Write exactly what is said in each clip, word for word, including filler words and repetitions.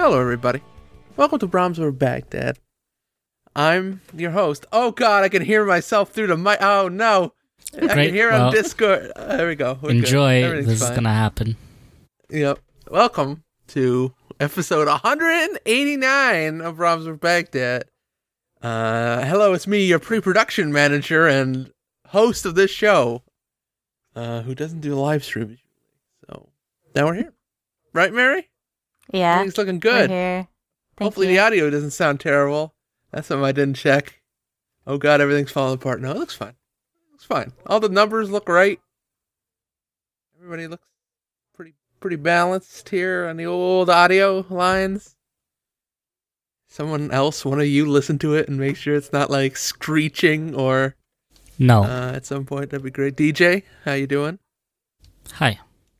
Hello, everybody. Welcome to Brahms Over Baghdad. I'm your host. Oh, God, I can hear myself through the mic. Oh, no. I Great. can hear well, on Discord. Uh, there we go. We're enjoy. Everything's This fine. is going to happen. Yep. Welcome to episode one eighty-nine of Brahms Over Baghdad. Uh, hello, it's me, your pre-production manager and host of this show, uh, who doesn't do live streams. So, now we're here. Right, Mary? Yeah. Everything's looking good. We're here. Thank Hopefully you. the audio doesn't sound terrible. That's something I didn't check. Oh God, everything's falling apart. No, it looks fine. It looks fine. All the numbers look right. Everybody looks pretty pretty balanced here on the old audio lines. Someone else, one of you, listen to it and make sure it's not like screeching or No. uh, at some point. That'd be great. D J, how you doing? Hi.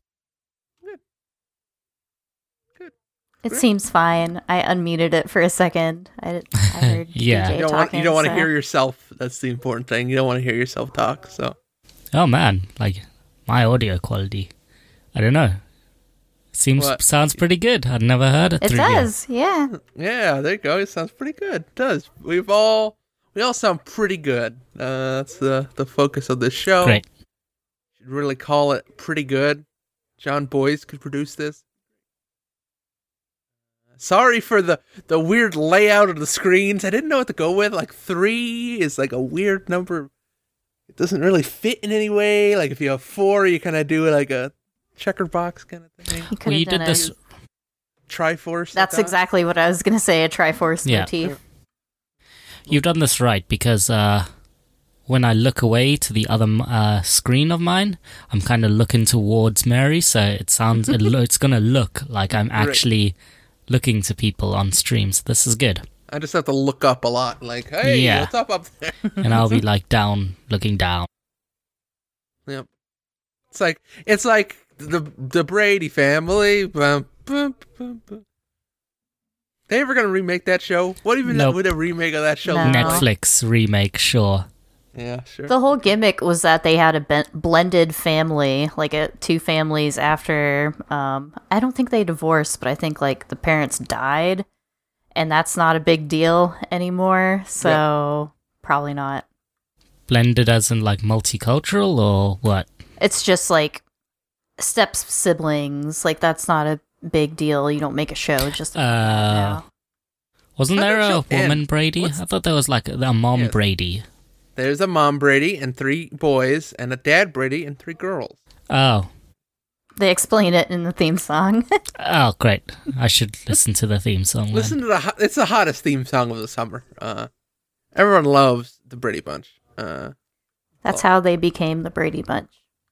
It seems fine. I unmuted it for a second. I, I heard Yeah. D J You don't want talking. you don't want to so- hear yourself. That's the important thing. You don't want to hear yourself talk. So. Oh, man. Like, my audio quality. I don't know. Seems What? Sounds pretty good. I'd never heard it It through you. does, yeah. Yeah, there you go. It sounds pretty good. It does. We've all we all sound pretty good. Uh, that's the the focus of this show. Great. Should really call it pretty good. John Boyce could produce this. Sorry for the the weird layout of the screens. I didn't know what to go with. Like three is like a weird number. It doesn't really fit in any way. Like if you have four, you kind of do like a checker box kind of thing. You could Well, have you done did a- this. Triforce. That's like that. exactly what I was going to say, a Triforce Yeah. motif. You've done this right because uh, when I look away to the other uh, screen of mine, I'm kind of looking towards Mary, so it sounds it lo- it's gonna look like I'm actually looking to people on streams. This is good, I just have to look up a lot. Like, hey, Yeah. what's up up there? and I'll be like down, looking down. Yep. It's like it's like the the Brady family. Bum, bum, bum, bum. They ever gonna remake that show? What even Nope. would a remake of that show No. look like? Netflix remake, sure. Yeah, sure. The whole gimmick was that they had a ben- blended family, like a, two families after, um, I don't think they divorced, but I think like the parents died, and that's not a big deal anymore, so probably not. Blended as in like multicultural or what? It's just like step siblings, like that's not a big deal. You don't make a show just Uh, now. Wasn't How'd there that a show end? woman Brady? What's- I thought there was like a mom Yes. Brady. There's a mom Brady and three boys, and a dad Brady and three girls. Oh. They explain it in the theme song. Oh, great. I should listen to the theme song. then. Listen to the ho- it's the hottest theme song of the summer. Uh, everyone loves the Brady Bunch. Uh, That's how they became the Brady Bunch.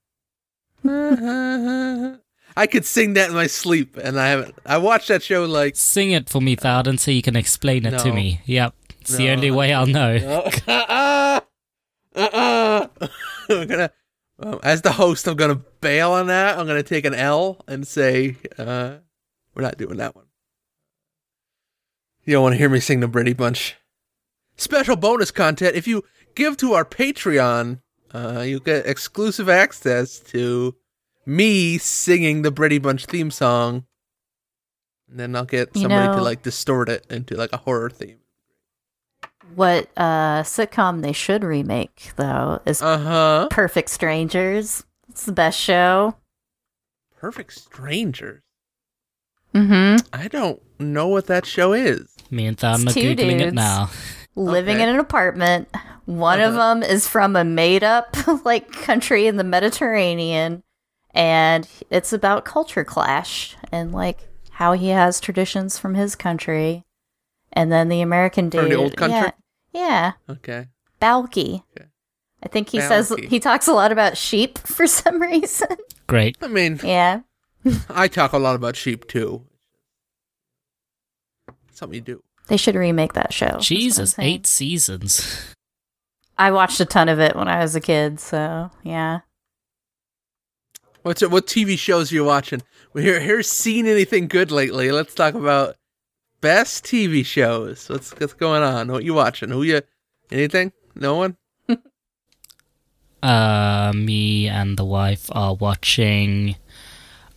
I could sing that in my sleep, and I haven't. I watched that show like. Sing it for me, Thouden, so you can explain it to No. me. Yep. It's the No. only way I'll know. No. uh-uh. Uh-uh. I'm gonna, well, as the host, I'm gonna bail on that. I'm gonna take an L and say, uh, we're not doing that one. You don't want to hear me sing the Brady Bunch. Special bonus content. If you give to our Patreon, uh, you get exclusive access to me singing the Brady Bunch theme song. And then I'll get You somebody to know- like distort it into like a horror theme. What uh, sitcom they should remake, though, is Uh-huh. Perfect Strangers. It's the best show. Perfect Strangers. Mm-hmm. I don't know what that show is. Me and Thouden It's are two Googling it dudes. now. Living Okay. in an apartment. One of Uh-huh. them is from a made-up like country in the Mediterranean, and it's about culture clash and like how he has traditions from his country, and then the American dude. From the old country? Yeah, yeah. Okay. Balky. Okay. I think he says Balky. he talks a lot about sheep for some reason. Great. I mean, Yeah. I talk a lot about sheep too. Something you do. They should remake that show. That's what I'm Jesus, saying. eight seasons. I watched a ton of it when I was a kid, so yeah. What's it, what T V shows are you watching? We here here's seen anything good lately. Let's talk about best T V shows. What's what's going on? What you watching? Who you anything? No one? Uh, me and the wife are watching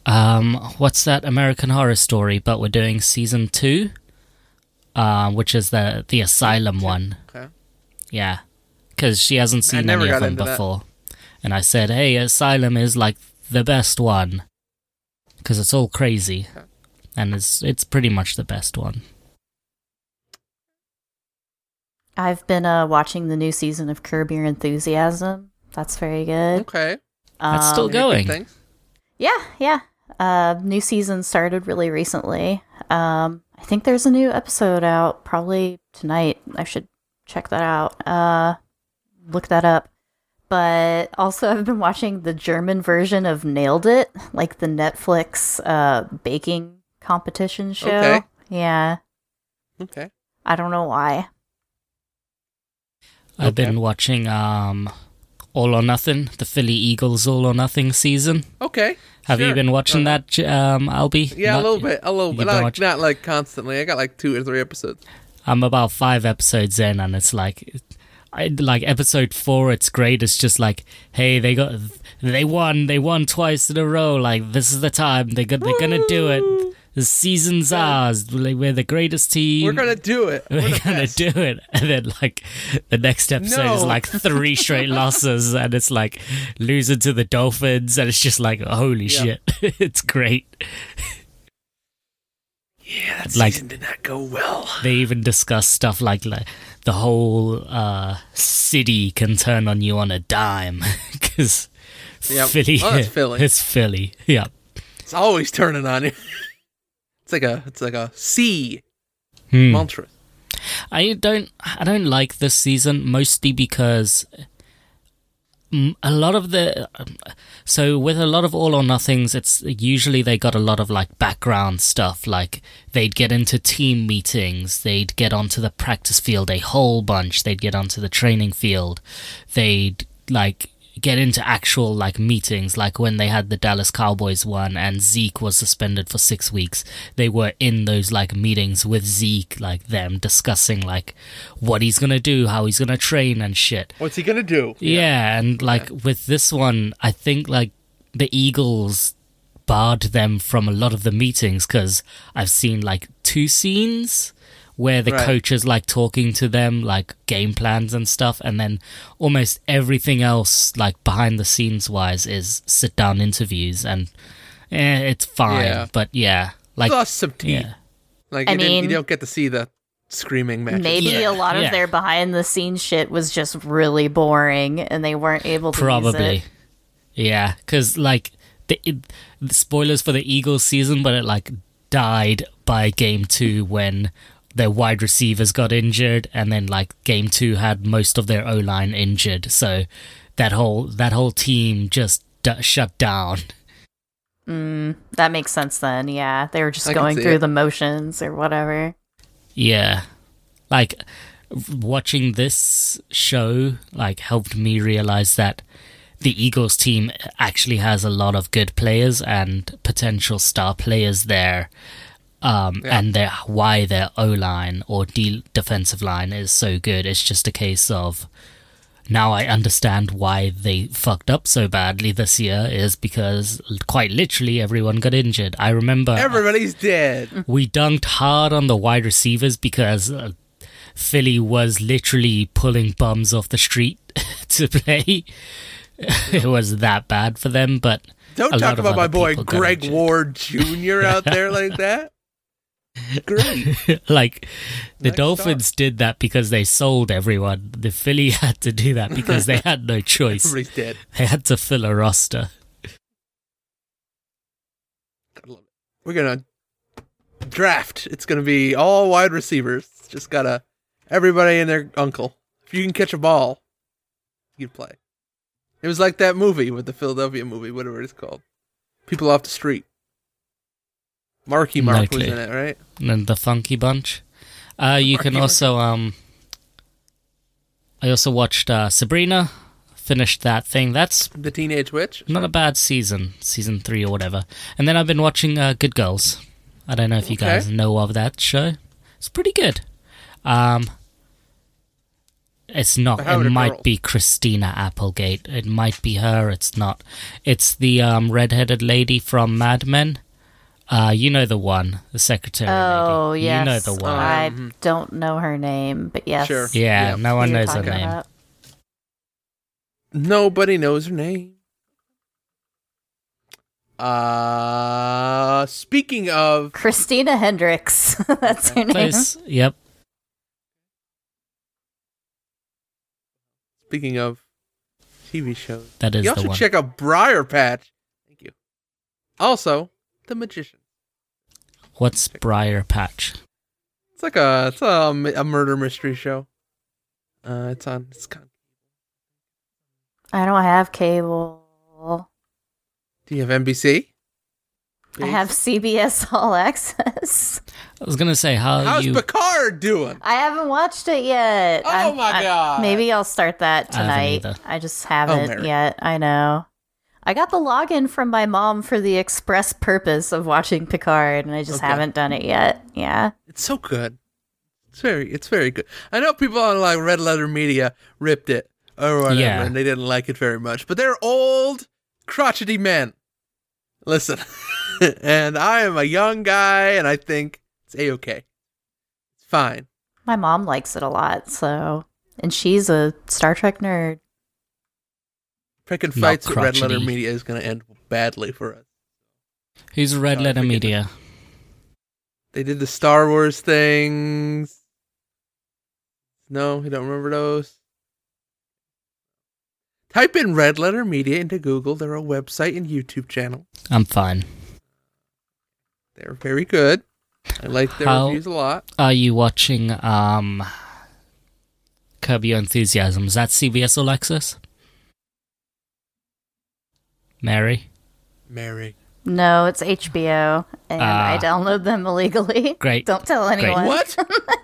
Um, what's that American Horror Story? But we're doing season two, uh, which is the the Asylum one. Okay. Yeah, because she hasn't I seen never any of got them into that. before, and I said, "Hey, Asylum is like the best one because it's all crazy, Okay. and it's it's pretty much the best one." I've been uh, watching the new season of Curb Your Enthusiasm. That's very good. Okay. That's still Um, going. Good things. Yeah, yeah. Uh, new season started really recently. Um, I think there's a new episode out probably tonight. I should check that out. Uh, look that up. But also, I've been watching the German version of Nailed It, like the Netflix uh, baking competition show. Okay. Yeah, Okay. I don't know why. I've Okay. been watching um, All or Nothing, the Philly Eagles All or Nothing season. Okay. Have you Sure. been watching Uh-huh. that, J- um, Albie? Yeah, Not- a little bit. A little You've bit. been Not, watching- not like constantly. I got like two or three episodes. I'm about five episodes in, and it's like, I like episode four. It's great. It's just like, hey, they got, they won, they won twice in a row. Like this is the time they got, they're gonna do it. The season's ours. Like, we're the greatest team. We're gonna do it. We're, We're the gonna best. do it, and then like the next episode is No. like three straight losses, and it's like losing to the Dolphins, and it's just like holy Yeah. shit, it's great. Yeah, that Like- season did not go well. They even discuss stuff like, like the whole uh, city can turn on you on a dime because Yep. Philly, Oh, that's Philly. it's Philly, yeah. It's always turning on you. It's like a, it's like a sea Hmm. mantra. I don't I don't like this season mostly because mm, a lot of the um, so with a lot of All or Nothings, it's usually they got a lot of like background stuff, like they'd get into team meetings, they'd get onto the practice field a whole bunch, they'd get onto the training field, they'd like get into actual like meetings, like when they had the Dallas Cowboys one and Zeke was suspended for six weeks. They were in those like meetings with Zeke, like them discussing like what he's gonna do, how he's gonna train and shit. What's he gonna do? Yeah, and like with this one, I think like the Eagles barred them from a lot of the meetings because I've seen like two scenes where the Right. coach is like talking to them, like game plans and stuff, and then almost everything else, like behind the scenes wise, is sit down interviews, and eh, it's fine. Yeah. But yeah, like Lost some teeth. yeah, Like I you, didn't, you mean- don't get to see the screaming matches. Maybe Yeah, a lot of yeah. their behind the scenes shit was just really boring and they weren't able to use probably, it. yeah, because like the, it, the spoilers for the Eagles season, but it like died by game two when their wide receivers got injured, and then like game two had most of their O-line injured, so that whole that whole team just d- shut down. Mm, that makes sense then, yeah. They were just I can going see through it. the motions or whatever. Yeah, like watching this show like helped me realize that the Eagles team actually has a lot of good players and potential star players there. Um, Yeah. and their why their O-line or de- defensive line is so good. It's just a case of now I understand why they fucked up so badly this year is because quite literally everyone got injured. I remember Everybody's dead. we dunked hard on the wide receivers because uh, Philly was literally pulling bums off the street to play. It was that bad for them, but Don't a talk lot of about my other boy people got Greg injured. Ward Junior out there like that. Great. like the Nice Dolphins did that because they sold everyone. The Philly had to do that because they had no choice. Everybody's dead. They had to fill a roster. I love it. We're gonna draft. It's gonna be all wide receivers. Just gotta everybody and their uncle. If you can catch a ball, you play. It was like that movie with the Philadelphia movie, whatever it's called. People off the street. Marky Mark was Likely. in it, right? And the Funky Bunch. Uh, you can Marky Mark. also um. I also watched uh, Sabrina. Finished that thing. That's The Teenage Witch. not a bad season, season three or whatever. And then I've been watching uh, Good Girls. I don't know if you Okay. guys know of that show. It's pretty good. Um, It's not. But how It are might girls? be Christina Applegate. It might be her. It's not. It's the um, redheaded lady from Mad Men. Uh, you know the one, the secretary Oh, lady. yes. You know the one. I Mhm. don't know her name, but yes. Sure. yeah, Yep. no one Who you're knows her talking name. about. Nobody knows her name. Uh, speaking of, Christina Hendricks. That's her name. Close. Yep. speaking of T V shows, That is you the also one. check out Briar Patch. Thank you. Also, The Magician. What's Briar Patch? It's like a it's a, a murder mystery show. Uh, it's on. It's kind. I don't have cable. Do you have N B C? I have C B S All Access. I was gonna say how How's you. Picard doing? I haven't watched it yet. Oh I'm- my I- God. Maybe I'll start that I haven't tonight. either. I just haven't Mary. yet. I know. I got the login from my mom for the express purpose of watching Picard, and I just Okay. haven't done it yet. Yeah. It's so good. It's very it's very good. I know people on like Red Letter Media ripped it or whatever, Yeah. and they didn't like it very much. But they're old, crotchety men. Listen, and I am a young guy, and I think it's a-okay. It's fine. My mom likes it a lot, so. And she's a Star Trek nerd. Picking Not fights at Red crotchety. Letter Media is going to end badly for us. Who's Red Sorry, Letter forget Media? They did the Star Wars things. No, you don't remember those? Type in Red Letter Media into Google. They're a website and YouTube channel. I'm fine. They're very good. I like their How- reviews a lot. Are you watching um Curb Your Enthusiasm? Is that C B S All Access? Mary? Mary. No, it's H B O, and Ah. I download them illegally. Great. Don't tell anyone. What?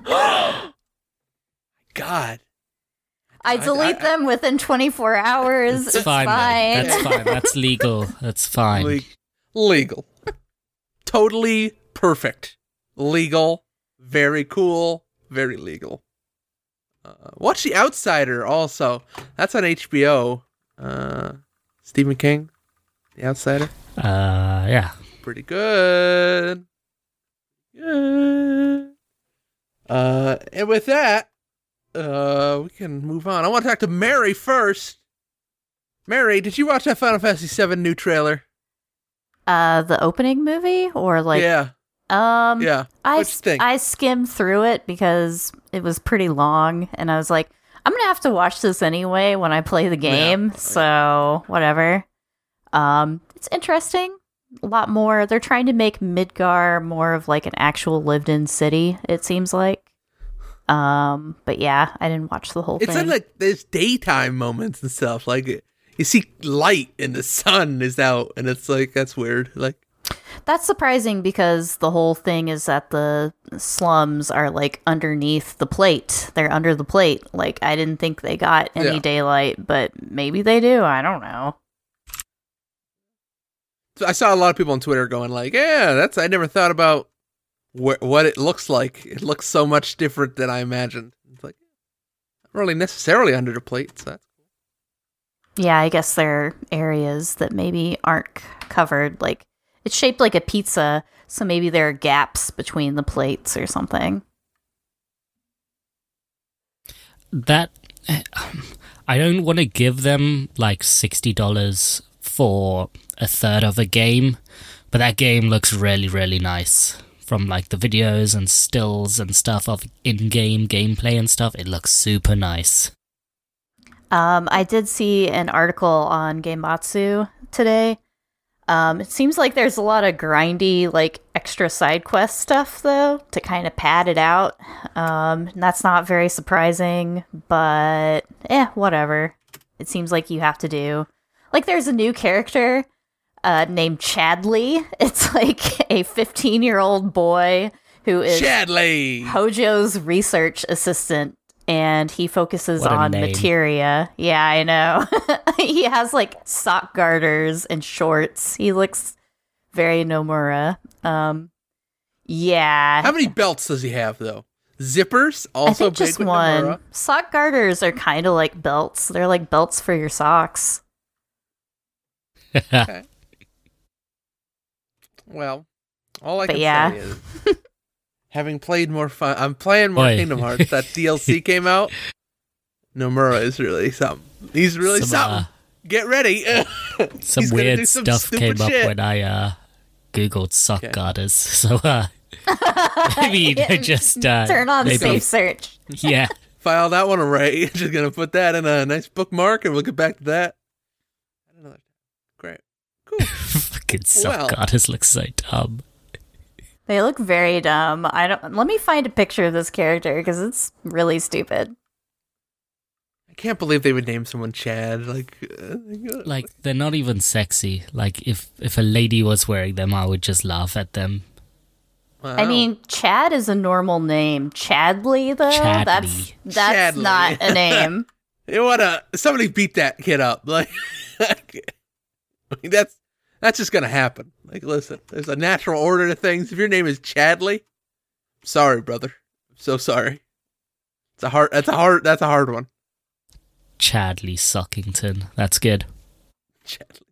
God. I I- delete I- them within twenty-four hours. It's, It's, fine. fine. Then. That's fine. That's legal. That's fine. Le- legal. Totally perfect. Legal. Very cool. Very legal. Uh, watch The Outsider also. That's on H B O. Uh, Stephen King. The Outsider. Uh, yeah. Pretty good. Good. Uh, and with that, uh, we can move on. I want to talk to Mary first. Mary, did you watch that Final Fantasy seven new trailer? Uh, the opening movie, or like, yeah, um, yeah. I What'd you think? I skimmed through it because it was pretty long, and I was like, I'm gonna have to watch this anyway when I play the game. Yeah. So whatever. Um, it's interesting. A lot more. They're trying to make Midgar more of like an actual lived-in city. It seems like. Um, but yeah, I didn't watch the whole It's thing. in like there's daytime moments and stuff. Like you see light and the sun is out, and it's like that's weird. Like That's surprising because the whole thing is that the slums are like underneath the plate. They're under the plate. Like I didn't think they got any Yeah. daylight, but maybe they do. I don't know. so I saw a lot of people on Twitter going like, "Yeah, that's I never thought about wh- what it looks like. It looks so much different than I imagined." It's like not really necessarily under the plate. So that's Yeah, I guess there are areas that maybe aren't c- covered. Like it's shaped like a pizza, so maybe there are gaps between the plates or something. That I don't want to give them like sixty dollars for a third of a game, but that game looks really, really nice. From like the videos and stills and stuff of in-game gameplay and stuff, it looks super nice. Um, I did see an article on Gamematsu today. Um, it seems like there's a lot of grindy, like extra side quest stuff, though, to kind of pad it out. Um, and that's not very surprising, but eh, whatever. It seems like you have to do. Like, there's a new character uh, named Chadley. It's like a fifteen-year-old boy who is Chadley. Hojo's research assistant, and he focuses What a on name. materia. Yeah, I know. He has like sock garters and shorts. He looks very Nomura. Um, yeah. How many belts does he have though? Zippers, also I think big just with one. Nomura. Sock garters are kind of like belts. They're like belts for your socks. Okay. Well, all I But can yeah. say is, having played more fun, I'm playing more Boy. Kingdom Hearts. That D L C came out. Nomura is really something. He's really Some, something. uh, Get ready. Some He's gonna do weird some stuff stupid came shit. up when I uh, googled sock Okay. garters. So uh, maybe you know, just uh, Turn on maybe, safe search. Yeah, File that one away. Just gonna put that in a nice bookmark, and we'll get back to that. Another. Great. Cool. fucking sock Well. garters look so dumb. They look very dumb. I don't. Let me find a picture of this character because it's really stupid. I can't believe they would name someone Chad. Like, uh, Like they're not even sexy. Like if if a lady was wearing them, I would just laugh at them. wow. I mean, Chad is a normal name. Chadley, though, Chadley. that's that's Chadley. not a name. you wanna somebody beat that kid up? Like, I mean, that's that's just gonna happen. Like, listen, there's a natural order to things. If your name is Chadley, sorry, brother, I'm so sorry. It's a hard. That's a hard. That's a hard one. Chadley Sockington. That's good. Chadley.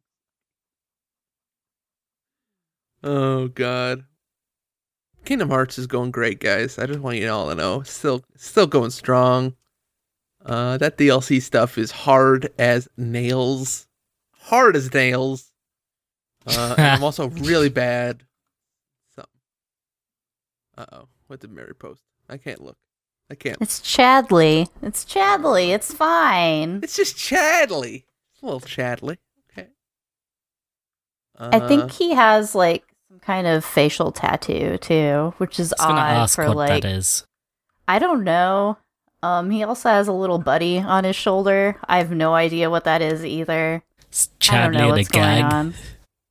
Oh God. Kingdom Hearts is going great, guys. I just want you all to know, still, still going strong. Uh, that D L C stuff is hard as nails, hard as nails. Uh, and I'm also really bad. So, uh oh, what did Mary post? I can't look. I can't. It's Chadley. It's Chadley. It's fine. It's just Chadley. It's a little Chadley. Okay. Uh, I think he has like some kind of facial tattoo too, which is I was gonna odd ask for what like. that is. I don't know. Um, he also has a little buddy on his shoulder. I have no idea what that is either. It's I don't know Chadley and a what's going gang. on.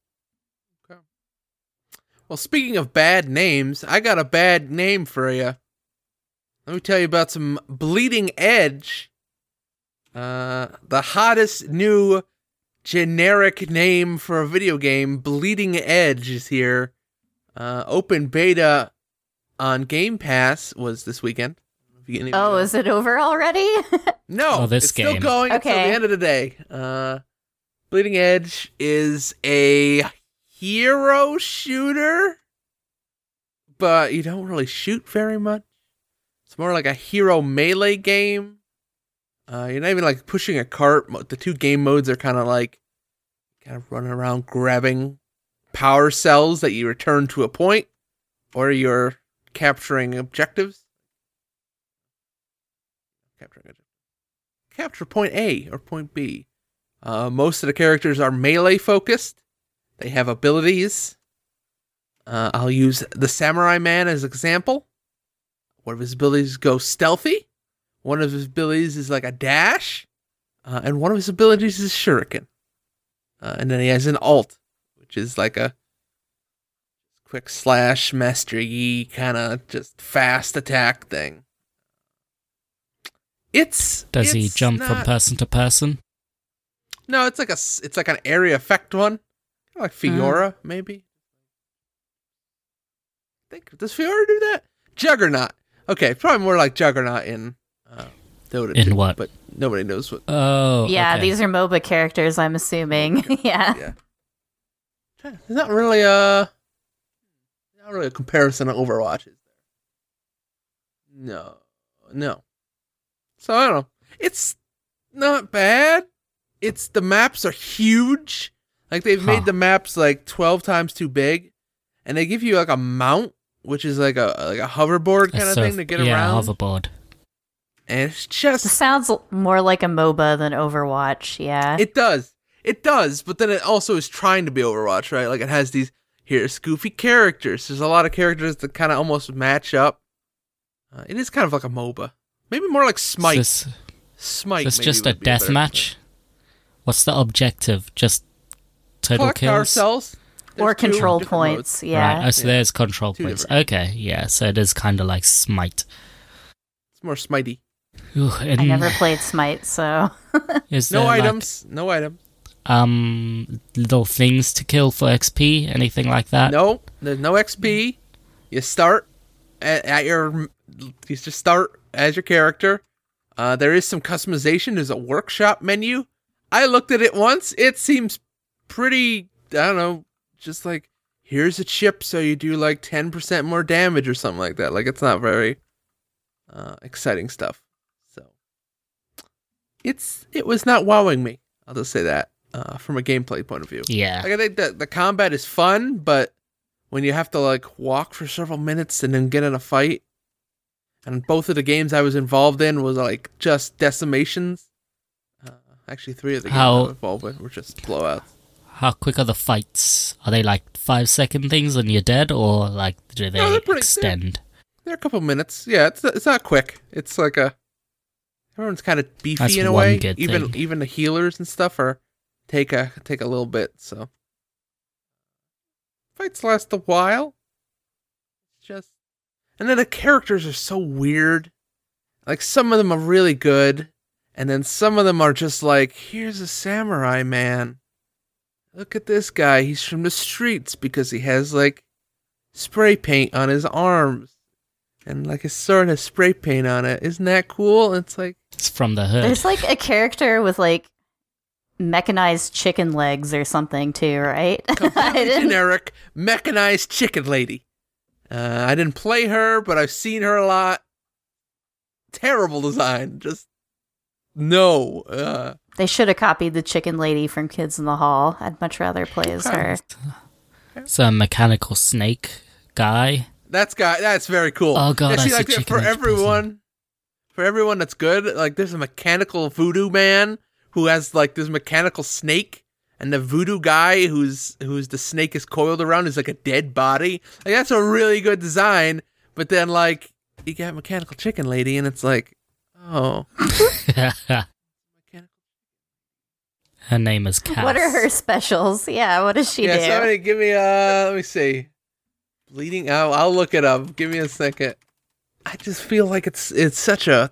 Well, speaking of bad names, I got a bad name for you. Let me tell you about some Bleeding Edge. Uh, the hottest new generic name for a video game, Bleeding Edge, is here. Uh, open beta on Game Pass was this weekend. If you any of you Oh, know. is it over already? No, Oh, this it's still game. going until Okay. the end of the day. Uh, Bleeding Edge is a hero shooter, but you don't really shoot very much. It's more like a hero melee game. Uh, you're not even like pushing a cart. Mo- The two game modes are kind of like kind of running around grabbing power cells that you return to a point, or you're capturing objectives. Capturing objectives. Capture point A or point B. Uh, most of the characters are melee focused. They have abilities. Uh, I'll use the Samurai Man as an example. One of his abilities goes stealthy. One of his abilities is like a dash. Uh, and one of his abilities is shuriken. Uh, and then he has an ult, which is like a quick slash, master yi, kind of just fast attack thing. It's Does he it's jump from not- person to person? No, it's like a s- it's like an area effect one, kind of like Fiora maybe. I think does Fiora do that? Juggernaut. Okay, probably more like Juggernaut in uh, Dota. In two, what? But nobody knows what. Oh, yeah, okay. these are MOBA characters, I'm assuming. yeah. Yeah, there's not really a not really a comparison to Overwatch, is there? No, no. So I don't know. It's not bad. It's the maps are huge. Like they've Huh. made the maps like twelve times too big, and they give you like a mount, which is like a like a hoverboard A kind of surf- thing to get yeah, around. hoverboard. And it's This just sounds l- more like a MOBA than Overwatch, yeah. it does, it does. But then it also is trying to be Overwatch, right? Like it has these here's goofy characters. There's a lot of characters that kind of almost match up. Uh, it is kind of like a MOBA, maybe more like Smite. Is this, Smite. is this maybe just a would be better death match? What's the objective? Just total Collect power kills? cells. or There's two control different points, modes. yeah. Right. Oh, so Yeah. there's control Two points. different. Okay, yeah. So it is kind of like Smite. It's more Smitey. Ooh, and I never played Smite, so is No there, like, items. No items. um, little things to kill for X P? Anything like that? No, there's no X P. You start at, at your you just start as your character. Uh, there is some customization. There's a workshop menu. I looked at it once. It seems pretty, I don't know, just like, here's a chip so you do like ten percent more damage or something like that. Like, it's not very uh, exciting stuff. So, it's it was not wowing me. I'll just say that uh, from a gameplay point of view. Yeah. Like, I think the, the combat is fun, but when you have to like walk for several minutes and then get in a fight, and both of the games I was involved in was like just decimations. Uh, actually, three of the games How- I was involved with were just blowouts. How quick are the fights? Are they like five second things and you're dead, or like do they No, they're pretty- extend? They're a couple minutes. Yeah, it's it's not quick. It's like a everyone's kind of beefy That's in a one way. good even thing. even the healers and stuff are take a take a little bit. So fights last a while. It's just and then the characters are so weird. Like some of them are really good, and then some of them are just like, here's a samurai man. Look at this guy. He's from the streets because he has like spray paint on his arms. And like his sword has spray paint on it. Isn't that cool? It's like, It's from the hood. There's like a character with like mechanized chicken legs or something too, right? I completely didn't- generic mechanized chicken lady. Uh, I didn't play her, but I've seen her a lot. Terrible design. Just no. Uh, They should have copied the chicken lady from Kids in the Hall. I'd much rather play as her. It's a mechanical snake guy. that's guy. That's very cool. Oh, God, Yeah, I see, see like chicken for legs everyone, for everyone that's good. Like there's a mechanical voodoo man who has like this mechanical snake, and the voodoo guy who's who's the snake is coiled around is like a dead body. Like that's a really good design. But then like you got mechanical chicken lady, and it's like, oh, mechanical. Her name is Cass. What are her specials? Yeah, what does she Yeah, do? somebody give me uh let me see. Bleeding out. I'll look it up. Give me a second. I just feel like it's it's such a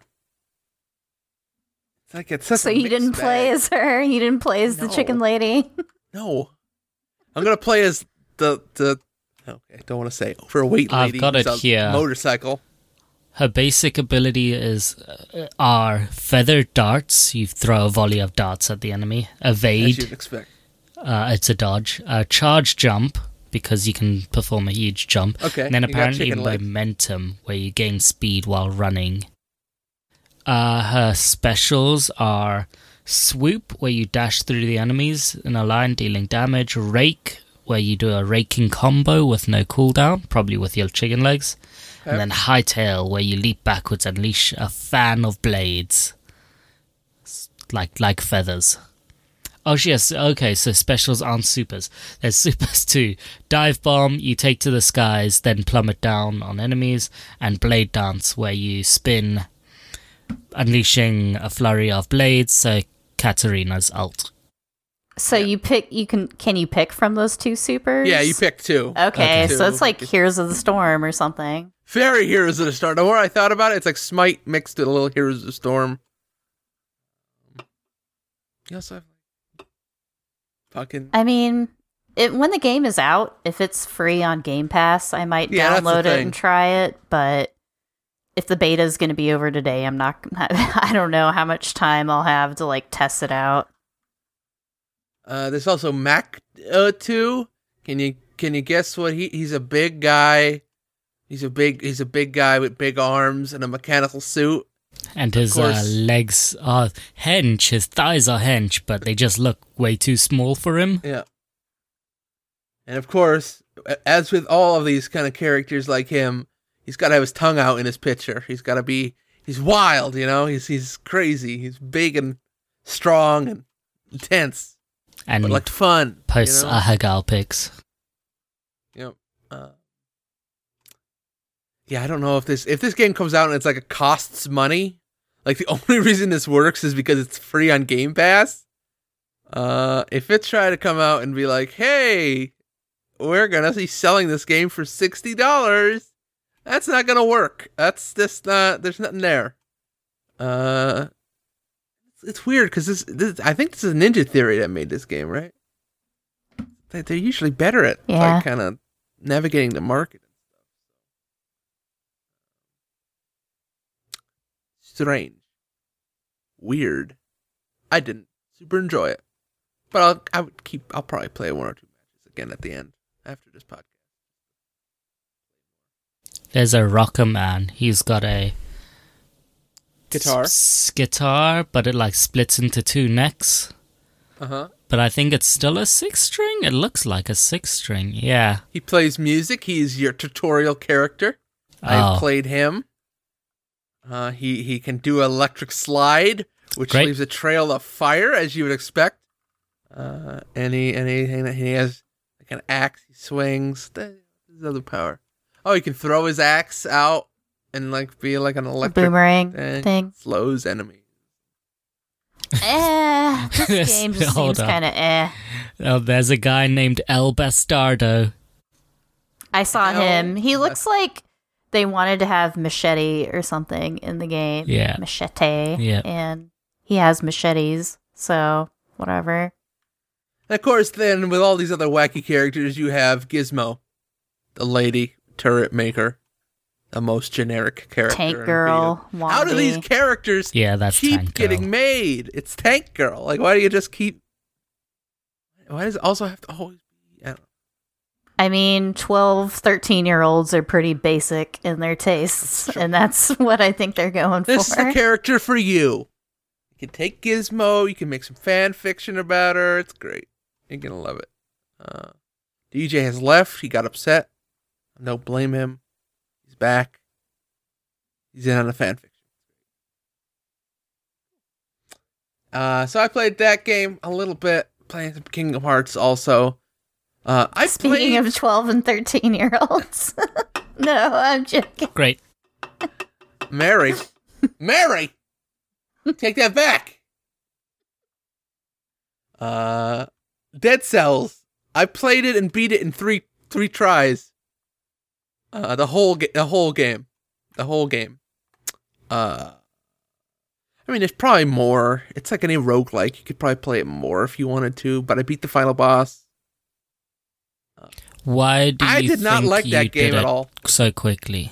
it's like it's such So a you mixed didn't play bag. as her? You didn't play as the No. chicken lady? No. I'm gonna play as the the okay, don't wanna say overweight I've lady got it who's on here. motorcycle. Her basic ability is uh, are feather darts. You throw a volley of darts at the enemy. As Evade. you'd expect. Uh, it's a dodge. Uh, charge jump, because you can perform a huge jump. Okay. And then you got apparently chicken legs. momentum, where you gain speed while running. Uh, her specials are swoop, where you dash through the enemies in a line, dealing damage. Rake, where you do a raking combo with no cooldown, probably with your chicken legs. Okay. And then hightail, where you leap backwards and unleash a fan of blades, S- like like feathers. Oh yes, okay. So specials aren't supers. There's supers too. Dive bomb, you take to the skies, then plummet down on enemies, and blade dance, where you spin, unleashing a flurry of blades. So Katarina's ult. So you pick you can can you pick from those two supers? Yeah, you picked two. Okay, Okay. so it's like Two. Heroes of the Storm or something. Very Heroes of the Storm. The more I thought about it, it's like Smite mixed with a little Heroes of the Storm. You also have fucking I mean, it, when the game is out, if it's free on Game Pass, I might Yeah, that's the download it thing. and try it. But if the beta is going to be over today, I'm not. I don't know how much time I'll have to like test it out. Uh, there's also Mac uh, two. Can you can you guess what he he's a big guy. He's a big he's a big guy with big arms and a mechanical suit. And his uh, course. legs are hench. His thighs are hench, but they just look way too small for him. Yeah. And of course, as with all of these kind of characters like him, he's got to have his tongue out in his picture. He's got to be he's wild, you know. He's he's crazy. He's big and strong and intense, And but like fun. posts you know? Ahagal pics. Yep. Uh, yeah, I don't know if this if this game comes out and it's like it costs money. Like the only reason this works is because it's free on Game Pass. Uh, if it's trying to come out and be like, "Hey, we're gonna be selling this game for sixty dollars," that's not gonna work. That's just not. There's nothing there. Uh, it's, it's weird because this, this. I think this is Ninja Theory that made this game, right? They- They're usually better at Yeah. like kind of navigating the market. strange, weird. I didn't super enjoy it, but I'll I would keep. I'll probably play one or two matches again at the end after this podcast. There's a rocker man. He's got a Guitar, s- guitar, but it like splits into two necks. uh huh. But I think it's still a six string. It looks like a six string. Yeah. He plays music. He's your tutorial character. I've Oh. played him. Uh, he he can do electric slide, which Great. leaves a trail of fire, as you would expect. Uh, and he and he, and he has like an axe. He swings. His other power. Oh, he can throw his axe out and like be like an electric Boomerang thing. thing. Slows enemies. Eh, this game just Hold seems on. kind of eh. Oh, there's a guy named El Bastardo. I saw No, him. He looks like they wanted to have machete or something in the game. Yeah. Machete. Yeah. And he has machetes, so whatever. And of course, then with all these other wacky characters, you have Gizmo, the lady turret maker, the most generic character. Tank in Girl, video. How do Wombi. these characters Yeah, that's keep Tank Girl. getting made? It's Tank Girl. Like, why do you just keep? Why does it also have to always be? I don't know. I mean, twelve, thirteen year olds are pretty basic in their tastes, and that's what I think they're going This is for. the character for you. You can take Gizmo. You can make some fan fiction about her. It's great. You're gonna love it. Uh, D J has left. He got upset. Don't blame him. He's back. He's in on the fan fiction. Uh, so I played that game a little bit. Playing some Kingdom Hearts also. Uh, I Speaking played... of twelve and thirteen year olds. No, I'm joking. Great. Mary. Mary! Take that back! Uh, Dead Cells. I played it and beat it in three three tries. Uh, the whole ga- the whole game. The whole game. Uh, I mean, there's probably more. It's like any roguelike. You could probably play it more if you wanted to, but I beat the final boss. Why do you I did not think like you that game did at it all. so quickly?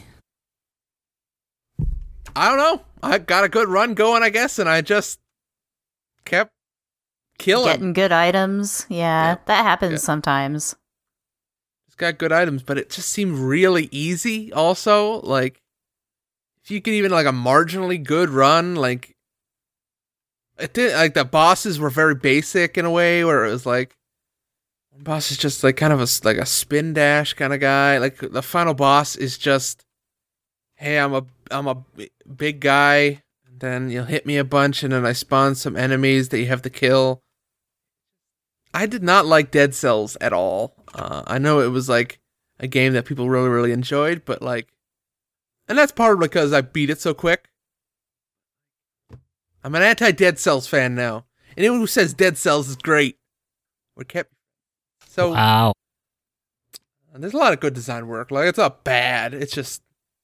I don't know. I got a good run going, I guess, and I just kept killing. Getting good items. Yeah, Yeah. that happens Yeah. sometimes. It's got good items, but it just seemed really easy also. Like, if you could even, like, a marginally good run, like, it did, like, the bosses were very basic in a way, where it was like, one boss is just, like, kind of a, like, a spin dash kind of guy. Like, the final boss is just, hey, I'm a, I'm a b- big guy, and then you'll hit me a bunch, and then I spawn some enemies that you have to kill. I did not like Dead Cells at all. Uh, I know it was like a game that people really, really enjoyed, but like, and that's part because I beat it so quick. I'm an anti-Dead Cells fan now. Anyone who says Dead Cells is great, we're kept. So Wow. and there's a lot of good design work. Like, it's not bad. It's just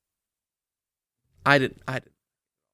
I didn't. I didn't.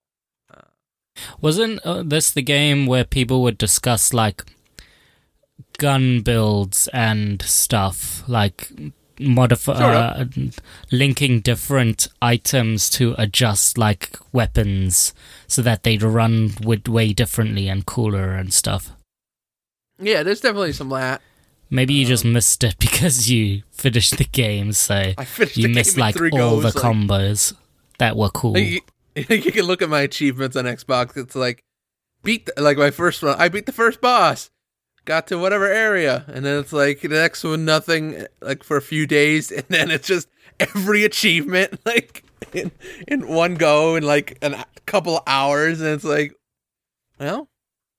Wasn't uh, this the game where people would discuss like gun builds and stuff, like modify, Sort uh, linking different items to adjust like weapons so that they'd run with way differently and cooler and stuff? Yeah, there's definitely some of that. Maybe you just missed it because you finished the game, so I finished you the game missed in like three all goes, the like- combos that were cool. Like, you, you can look at my achievements on Xbox. It's like beat the, like my first one. I beat the first boss, got to whatever area, and then it's like the next one nothing. Like for a few days, and then it's just every achievement like in in one go in like a couple of hours, and it's like, well,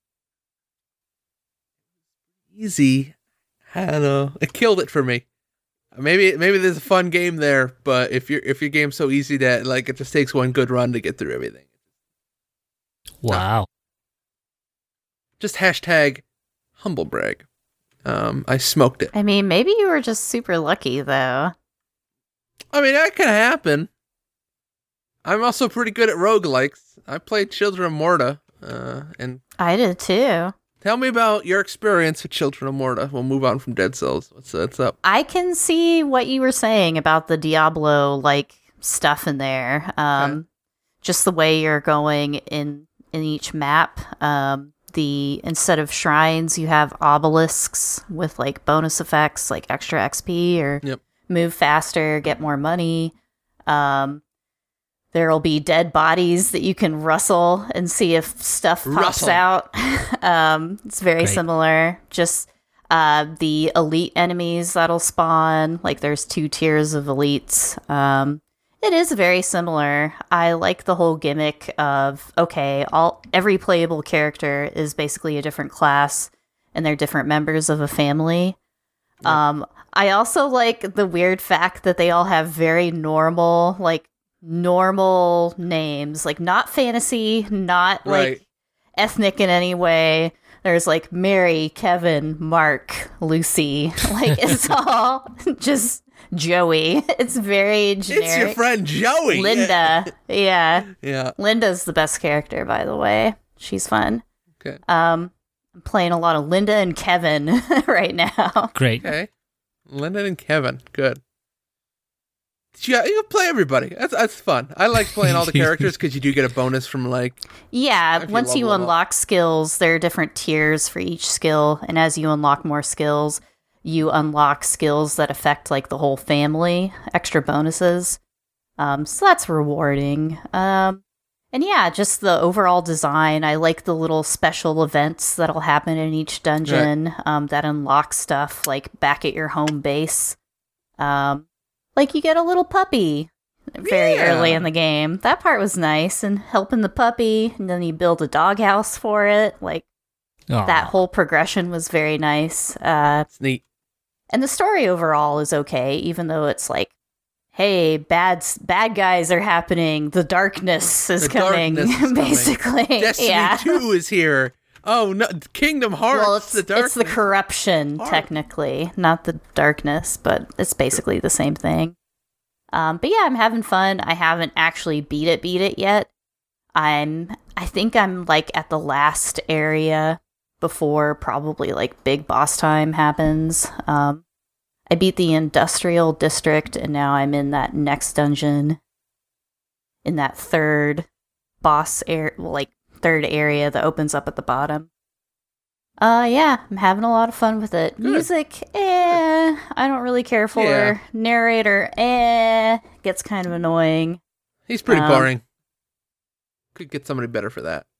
easy. I don't know. It killed it for me. Maybe maybe there's a fun game there, but if your if your game's so easy that like it just takes one good run to get through everything. Wow. Just hashtag humble brag. Um, I smoked it. I mean, maybe you were just super lucky, though. I mean, that can happen. I'm also pretty good at roguelikes. I played Children of Morta, uh, and I did too. tell me about your experience with Children of Morta. We'll move on from Dead Cells. What's what's up? I can see what you were saying about the Diablo like stuff in there. Um, Okay. just the way you're going in in each map. Um, the instead of shrines, you have obelisks with like bonus effects, like extra X P or Yep. move faster, get more money. Um, there'll be dead bodies that you can rustle and see if stuff pops Rustle. out. um, it's very Great. similar. Just uh, the elite enemies that'll spawn. Like there's two tiers of elites. Um, it is very similar. I like the whole gimmick of okay, all every playable character is basically a different class, and they're different members of a family. Um, I also like the weird fact that they all have very normal, like normal names, like not fantasy, not like Right. ethnic in any way. There's like Mary, Kevin, Mark, Lucy. Like it's all just Joey. It's very generic. It's your friend Joey. Linda. Yeah. Yeah. Linda's the best character, by the way. She's fun. Okay. Um, I'm playing a lot of Linda and Kevin right now. Great. Okay. Lyndon and Kevin. Good. Yeah, you can play everybody. That's that's fun. I like playing all the characters because you do get a bonus from like. Yeah, If you once you level 'em up. unlock skills, there are different tiers for each skill, and as you unlock more skills, you unlock skills that affect like the whole family, extra bonuses. Um, so that's rewarding. Um, and yeah, just the overall design. I like the little special events that'll happen in each dungeon um, that unlock stuff like back at your home base. Um, like you get a little puppy very Yeah. early in the game. That part was nice, and helping the puppy, and then you build a doghouse for it. Like Aw. that whole progression was very nice. Uh, It's neat. and the story overall is okay, even though it's like, hey, bad bad guys are happening. The darkness is The coming, darkness is coming. basically. Destiny yeah. two is here. Oh no, Kingdom Hearts. Well, it's the it's darkness. the corruption, Heart. technically, not the darkness, but it's basically the same thing. Um, but yeah, I'm having fun. I haven't actually beat it, beat it yet. I'm, I think I'm like at the last area before probably like big boss time happens. Um, I beat the industrial district, and now I'm in that next dungeon, in that third boss air, like third area that opens up at the bottom. Uh, yeah, I'm having a lot of fun with it. Good. Music, eh, I don't really care for. Yeah. Narrator, eh, gets kind of annoying. He's pretty um, boring. Could get somebody better for that.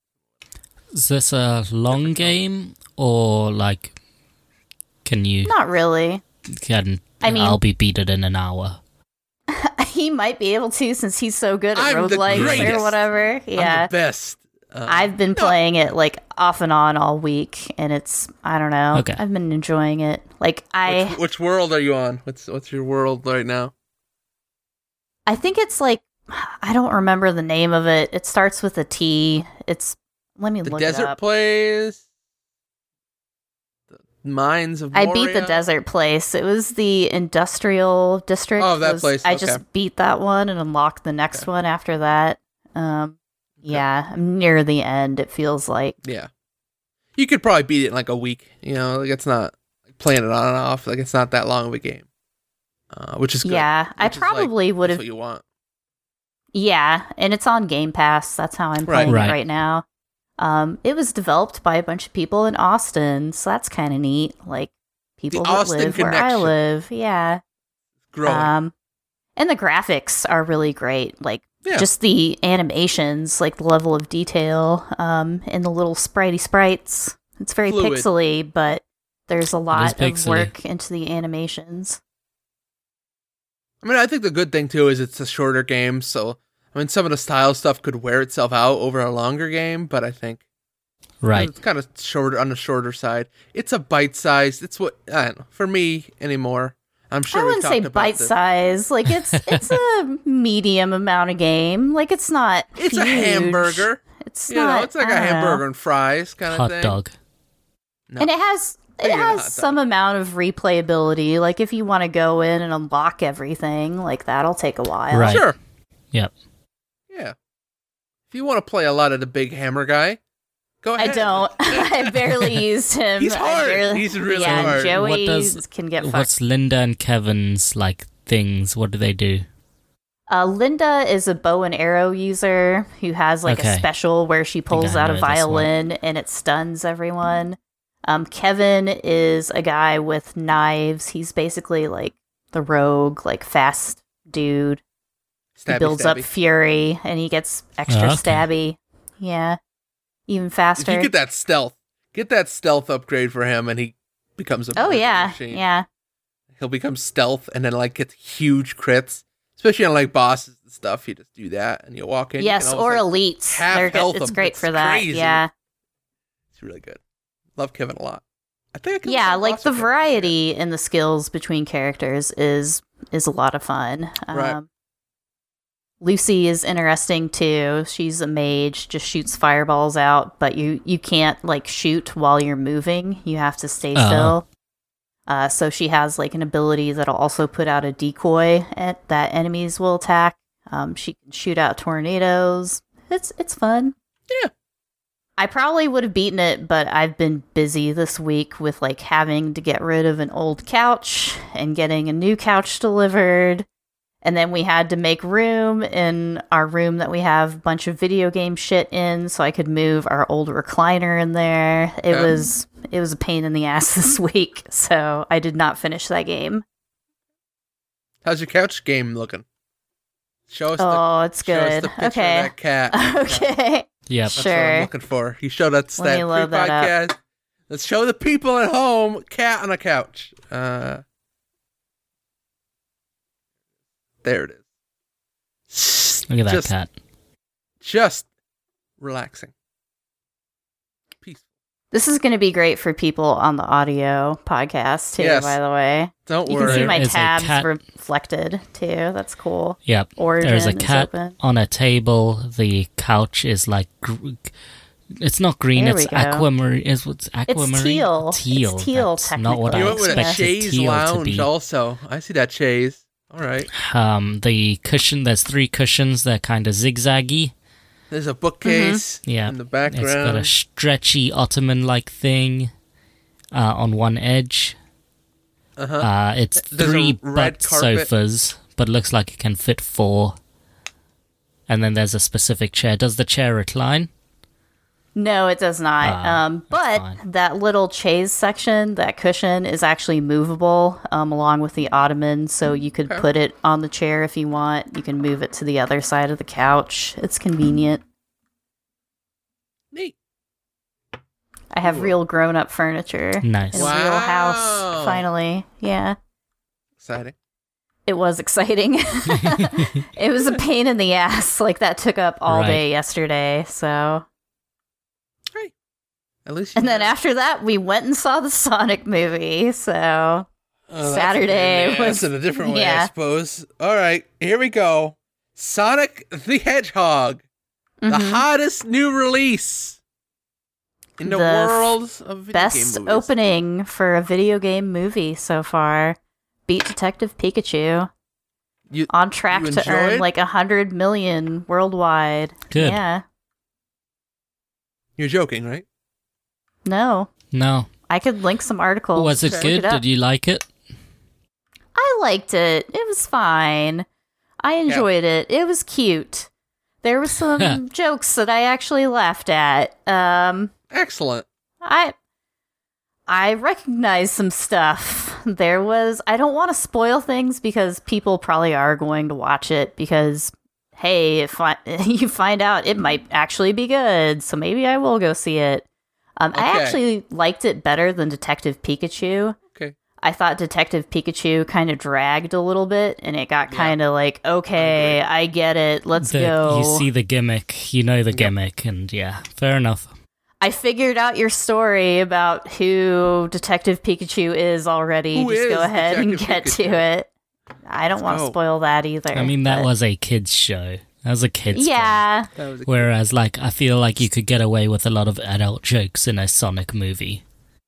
Is this a long game or like can you Not really. can I mean- I'll be beat it in an hour? He might be able to since he's so good at I'm the roguelikes or greatest. whatever. I'm Yeah. the best. Uh, I've been no, playing it like off and on all week, and it's I don't know. Okay. I've been enjoying it. Like I, Which, which world are you on? What's what's your world right now? I think it's like I don't remember the name of it. It starts with a T. It's let me The look it desert up. plays. The mines of I Moria? beat the desert place. It was the industrial district. Oh, that was- place, I okay. just beat that one and unlocked the next Okay. one after that. Um, yeah, I'm near the end. It feels like. Yeah. You could probably beat it in like a week. You know, like it's not like playing it on and off. Like it's not that long of a game, uh, which is good. Yeah, I Which is, like, probably would That's have. what you want. Yeah, and it's on Game Pass. That's how I'm Right. playing Right. it right now. Um, it was developed by a bunch of people in Austin, so that's kind of neat. Like people that Austin live where I connection. live. Yeah. Growing. Um, and the graphics are really great. Like Yeah. just the animations, like the level of detail, um, and the little spritey sprites. It's very Fluid. pixely, but there's a lot of pixely. work into the animations. I mean, I think the good thing too is it's a shorter game, so I mean, some of the style stuff could wear itself out over a longer game, but I think Right. it's kind of shorter on the shorter side. It's a bite sized. It's what I don't know for me anymore. I'm sure I we wouldn't say talked about bite this. size. Like it's it's a medium amount of game. Like it's not. It's a huge. hamburger. It's You not. know, it's like I a don't know. hamburger and fries kind of Hot thing. dog. No. And it has it Bigger than has hot dog. some amount of replayability. Like if you want to go in and unlock everything, like that'll take a while. Right. Sure. Yep. Yeah. If you want to play a lot of the big hammer guy, go I ahead. don't. I barely used him. He's I hard. barely- He's really yeah, hard. Joey What does- can get fucked. What's Linda and Kevin's like things? What do they do? Uh, Linda is a bow and arrow user who has like Okay. a special where she pulls I out a know this one. violin and it stuns everyone. Um, Kevin is a guy with knives. He's basically like the rogue, like fast dude. He Stabby, builds up stabby. fury and he gets extra Oh, okay. stabby. Yeah. Even If faster. you get that stealth, get that stealth upgrade for him, and he becomes a oh, murder yeah. machine. Yeah. He'll become stealth, and then like gets huge crits, especially on like bosses and stuff. You just do that, and you walk in. you Yes, can or almost, like, elites. half They're good. health It's them. great It's for that. crazy. Yeah. It's really good. Love Kevin a lot. I think I killed Yeah, some like boss the with Kevin. variety in the skills between characters is is a lot of fun. Right. Um, Lucy is interesting too. She's a mage, just shoots fireballs out, but you you can't like shoot while you're moving. You have to stay Oh. still. Uh, so she has like an ability that'll also put out a decoy at, that enemies will attack. Um, she can shoot out tornadoes. It's it's fun. Yeah. I probably would have beaten it, but I've been busy this week with like having to get rid of an old couch and getting a new couch delivered. And then we had to make room in our room that we have a bunch of video game shit in so I could move our old recliner in there. It Yeah. was it was a pain in the ass this week, so I did not finish that game. How's your couch game looking? Show us. Oh, it's the, show us good. the picture Okay. Of that cat. Okay. Yep. That's what I'm Sure. looking for. You showed us Let that me load that up. podcast. Let's show the people at home cat on a couch. Uh, there it is. Look at that just, cat. Just relaxing. Peaceful. This is going to be great for people on the audio podcast too, Yes. by the way. Don't You worry. can see There my is a tabs cat- reflected too. That's cool. Yep. Origin There's a is cat open. on a table. The couch is like. Gr- it's not green. There it's we go. aquamarine. Is what's aquamarine? teal. Teal. It's teal, That's not what technically. I you went with a expected chaise teal to lounge be. also. I see that chaise. All right. Um, the cushion. There's three cushions. They're kind of zigzaggy. There's a bookcase Yeah. in the It's got a background. stretchy ottoman-like thing uh, on one edge. Uh-huh. Uh, it's There's a three red butt carpet. sofas, but looks like it can fit four. And then there's a specific chair. Does the chair recline? No, it does not. Ah, um, that's but fine. that little chaise section, that cushion, is actually movable um, along with the ottoman, so you could Okay. put it on the chair if you want. You can move it to the other side of the couch. It's convenient. Neat. I have Cool. real grown-up furniture Nice. in a real Wow. house. Finally, yeah. Exciting. It was exciting. It was a pain in the ass. Like that took up all Right. day yesterday. So, Great. At least you and then know. after that, we went and saw the Sonic movie. So, Oh, that's Saturday a pain in the ass was- in a different way, I yeah. suppose. All right, here we go. Sonic the Hedgehog, the mhm. hottest new release in the, The f- world of video best game movies. opening for a video game movie so far. Beat Detective Pikachu. You- On track you to earn enjoyed? like a hundred million worldwide. Good. Yeah. You're joking, right? No. No. I could link some articles. Was it Look good? up. Did you like it? I liked it. It was fine. I enjoyed it. It was cute. There were some jokes that I actually laughed at. Um, Excellent. I I recognized some stuff. There was I don't want to spoil things because people probably are going to watch it because hey, if I, you find out it might actually be good, so maybe I will go see it. Um, I Okay. actually liked it better than Detective Pikachu. Okay. I thought Detective Pikachu kind of dragged a little bit, and it got Yeah. kind of like, okay, I I get it, let's The- go. You see the gimmick. You know the gimmick, and yeah, fair enough. I figured out your story about who Detective Pikachu is already. Who Just is go ahead and Detective get Pikachu? to it. I don't Let's want to go. spoil that either. I mean, that but- was a kids' show. That was a kids' film. yeah. That was a Whereas, like, I feel like you could get away with a lot of adult jokes in a Sonic movie.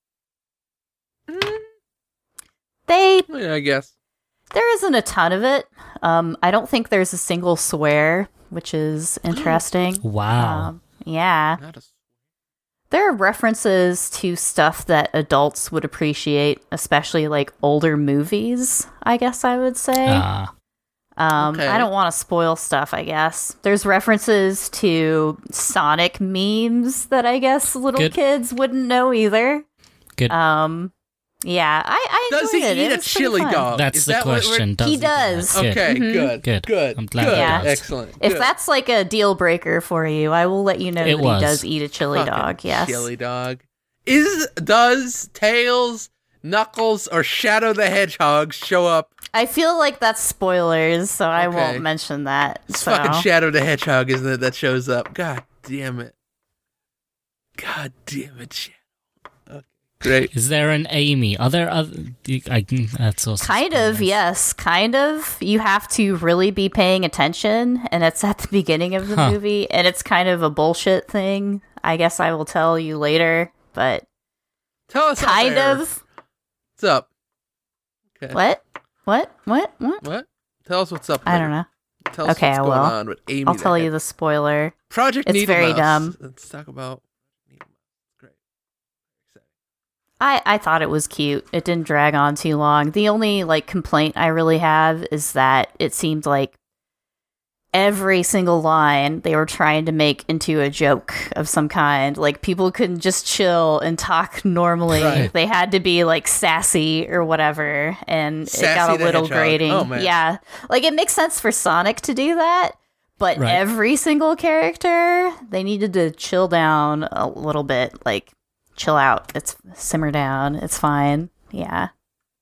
They Yeah, I guess. there isn't a ton of it. Um, I don't think there's a single swear, which is interesting. Wow. Um, yeah. Not a There are references to stuff that adults would appreciate, especially like older movies, I guess I would say. Ah, Um, Okay. I don't want to spoil stuff, I guess. There's references to Sonic memes that I guess little Good. kids wouldn't know either. Good. Um, yeah, I, I Does he enjoyed it. eat It a was pretty chili fun. dog? That's Is the that what we're- question. Does He do that? does. Good. Okay, Mhm. good, Good. good. I'm glad good. he does. Excellent. If good. that's like a deal breaker for you, I will let you know It that was. he does eat a chili Fucking dog. Yes. chili dog. Is does Tails, Knuckles, or Shadow the Hedgehog show up? I feel like that's spoilers, so I Okay. won't mention that. It's so. fucking Shadow the Hedgehog, isn't it? That shows up. God damn it. God damn it, Shadow. Okay, great. Is there an Amy? Are there other? I, that's also Kind of, spoilers. yes, kind of. You have to really be paying attention, and it's at the beginning of the Huh. movie, and it's kind of a bullshit thing. I guess I will tell you later, but Tell us. kind out there. of. What's up? Okay. What? What? What? What? What? Tell us what's up. I there. don't know. Tell us Okay, what's I going will. on with Amy. I'll the tell you Hedgehog. the spoiler. Project It's Needle very Mouse. dumb. Let's talk about Needle Mouse. Great. Exciting. I, I thought it was cute. It didn't drag on too long. The only like complaint I really have is that it seemed like every single line they were trying to make into a joke of some kind. Like people couldn't just chill and talk normally. Right. They had to be like sassy or whatever, and it got Sassy a the little Hedgehog. grating. Oh, man. Yeah, like it makes sense for Sonic to do that. But Right. every single character, they needed to chill down a little bit. Like, chill out. It's simmer down. It's fine. Yeah.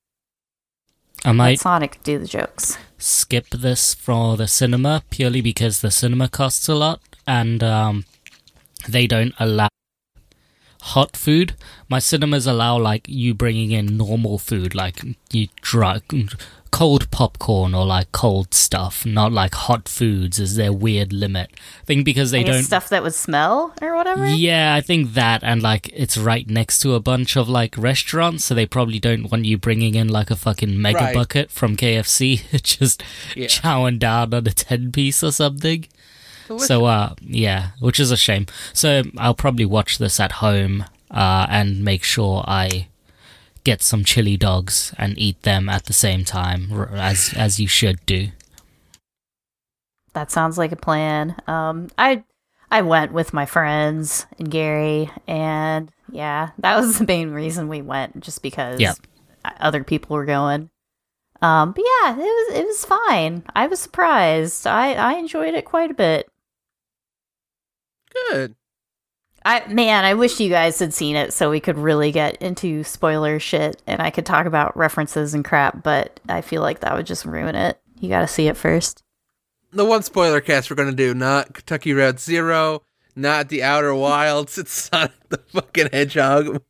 I Let might Sonic do the jokes. skip this for the cinema purely because the cinema costs a lot and um, they don't allow hot food. My cinemas allow like you bringing in normal food, like you drug cold popcorn or like cold stuff, not like hot foods is their weird limit. I think because they I guess don't. stuff that would smell or whatever. Yeah, I think that, and like it's right next to a bunch of like restaurants, so they probably don't want you bringing in like a fucking mega Right. bucket from K F C, just Yeah. chowing down on a ten piece or something. Delicious. So, uh, yeah, which is a shame. So I'll probably watch this at home uh, and make sure I get some chili dogs and eat them at the same time, r- as as you should do. That sounds like a plan. Um, I I went with my friends and Gary, and yeah, that was the main reason we went, just because Yeah. other people were going. Um, but yeah, it was it was fine. I was surprised. I I enjoyed it quite a bit. Good. I man, I wish you guys had seen it so we could really get into spoiler shit and I could talk about references and crap, but I feel like that would just ruin it. You got to see it first. The one spoiler cast we're gonna do, not Kentucky Route Zero, not The Outer Wilds. It's Sonic the fucking Hedgehog.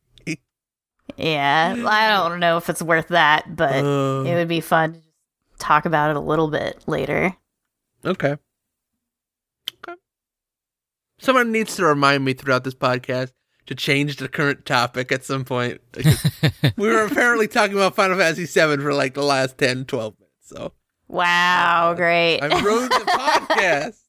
Yeah, I don't know if it's worth that, but Uh, it would be fun to just talk about it a little bit later. Okay. Okay. Someone needs to remind me throughout this podcast to change the current topic at some point. Because we were apparently talking about Final Fantasy seven for like the last ten, twelve minutes. So Wow, great. I ruined the podcast.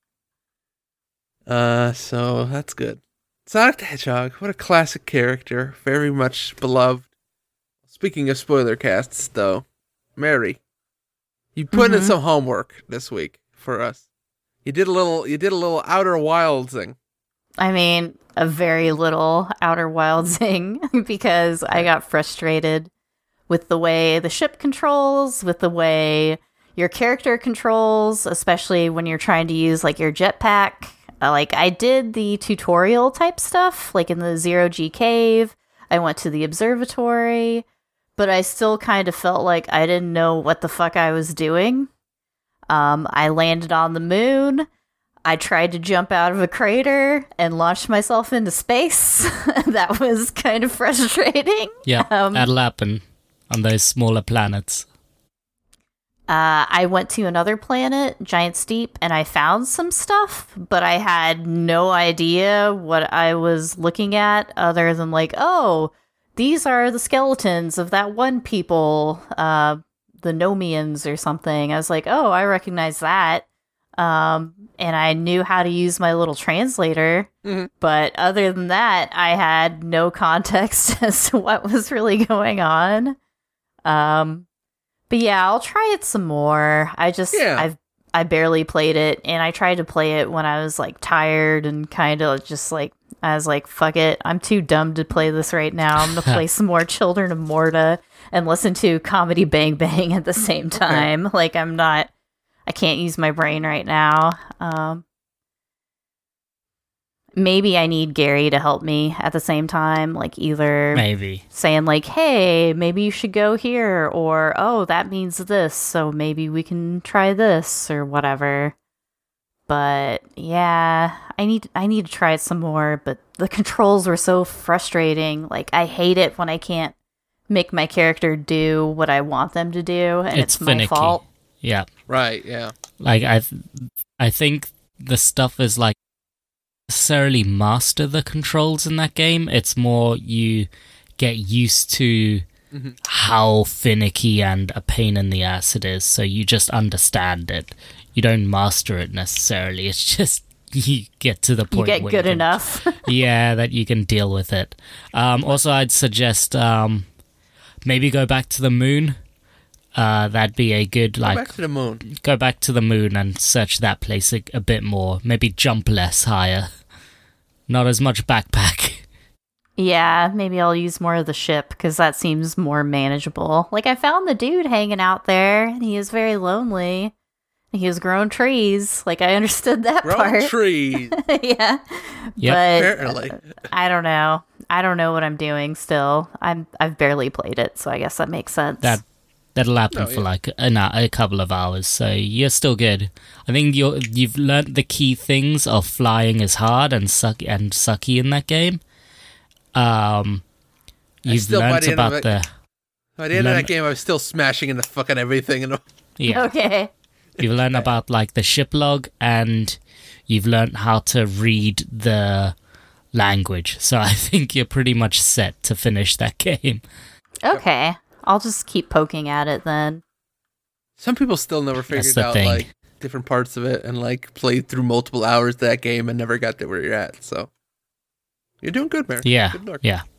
Uh, so that's good. Sonic the Hedgehog, what a classic character. Very much beloved. Speaking of spoiler casts, though, Mary, you put in Mhm. some homework this week for us. You did a little. You did a little Outer Wildsing. I mean, a very little Outer Wildsing because I got frustrated with the way the ship controls, with the way your character controls, especially when you're trying to use like your jetpack. Uh, like I did the tutorial type stuff, like in the Zero G cave. I went to the observatory, but I still kind of felt like I didn't know what the fuck I was doing. Um, I landed on the moon. I tried to jump out of a crater and launch myself into space. That was kind of frustrating. Yeah, Um, that'll happen on those smaller planets. Uh, I went to another planet, Giant Steep, and I found some stuff, but I had no idea what I was looking at other than like, oh, these are the skeletons of that one people, uh, the Nomians or something. I was like, oh, I recognize that. Um, and I knew how to use my little translator, Mhm. but other than that, I had no context as to what was really going on. Um, but yeah, I'll try it some more. I just, Yeah. I've I barely played it, and I tried to play it when I was like tired and kind of just like I was like, fuck it, I'm too dumb to play this right now. I'm gonna play some more Children of Morta and listen to Comedy Bang Bang at the same time. Okay. Like I'm not, I can't use my brain right now. Um, maybe I need Gary to help me at the same time, like either maybe saying like, hey, maybe you should go here, or oh, that means this, so maybe we can try this or whatever. But yeah, I need I need to try it some more, but the controls were so frustrating. Like I hate it when I can't make my character do what I want them to do, and it's, it's my fault. Yeah. Right, yeah. Like I th- I think the stuff is like necessarily master the controls in that game. It's more you get used to mm-hmm. how finicky and a pain in the ass it is, so you just understand it. You don't master it necessarily. It's just you get to the point you get where good you can, enough. yeah, that you can deal with it. Um, also, I'd suggest um, maybe go back to the moon. Uh, that'd be a good like go back to the moon. Go back to the moon and search that place a, a bit more. Maybe jump less higher. Not as much backpack. Yeah, maybe I'll use more of the ship because that seems more manageable. Like I found the dude hanging out there, and he is very lonely. He was growing trees. Like, I understood that growing part. trees. yeah. Yep. But apparently. I don't know. I don't know what I'm doing still. I'm, I've barely played it, so I guess that makes sense. That, that'll happen Oh, for yeah. like a, a couple of hours, so you're still good. I think you're, you've learnt the key things of flying is hard and, suck, and sucky in that game. Um, You've still, learnt by the about end of the... By the end learn- of that game, I was still smashing into fucking everything. And Yeah. Okay. You've learned about like the ship log, and you've learned how to read the language. So I think you're pretty much set to finish that game. Okay. I'll just keep poking at it then. Some people still never That's figured the out thing. like different parts of it and like played through multiple hours of that game and never got to where you're at. So you're doing good, man. Yeah, Good luck. yeah.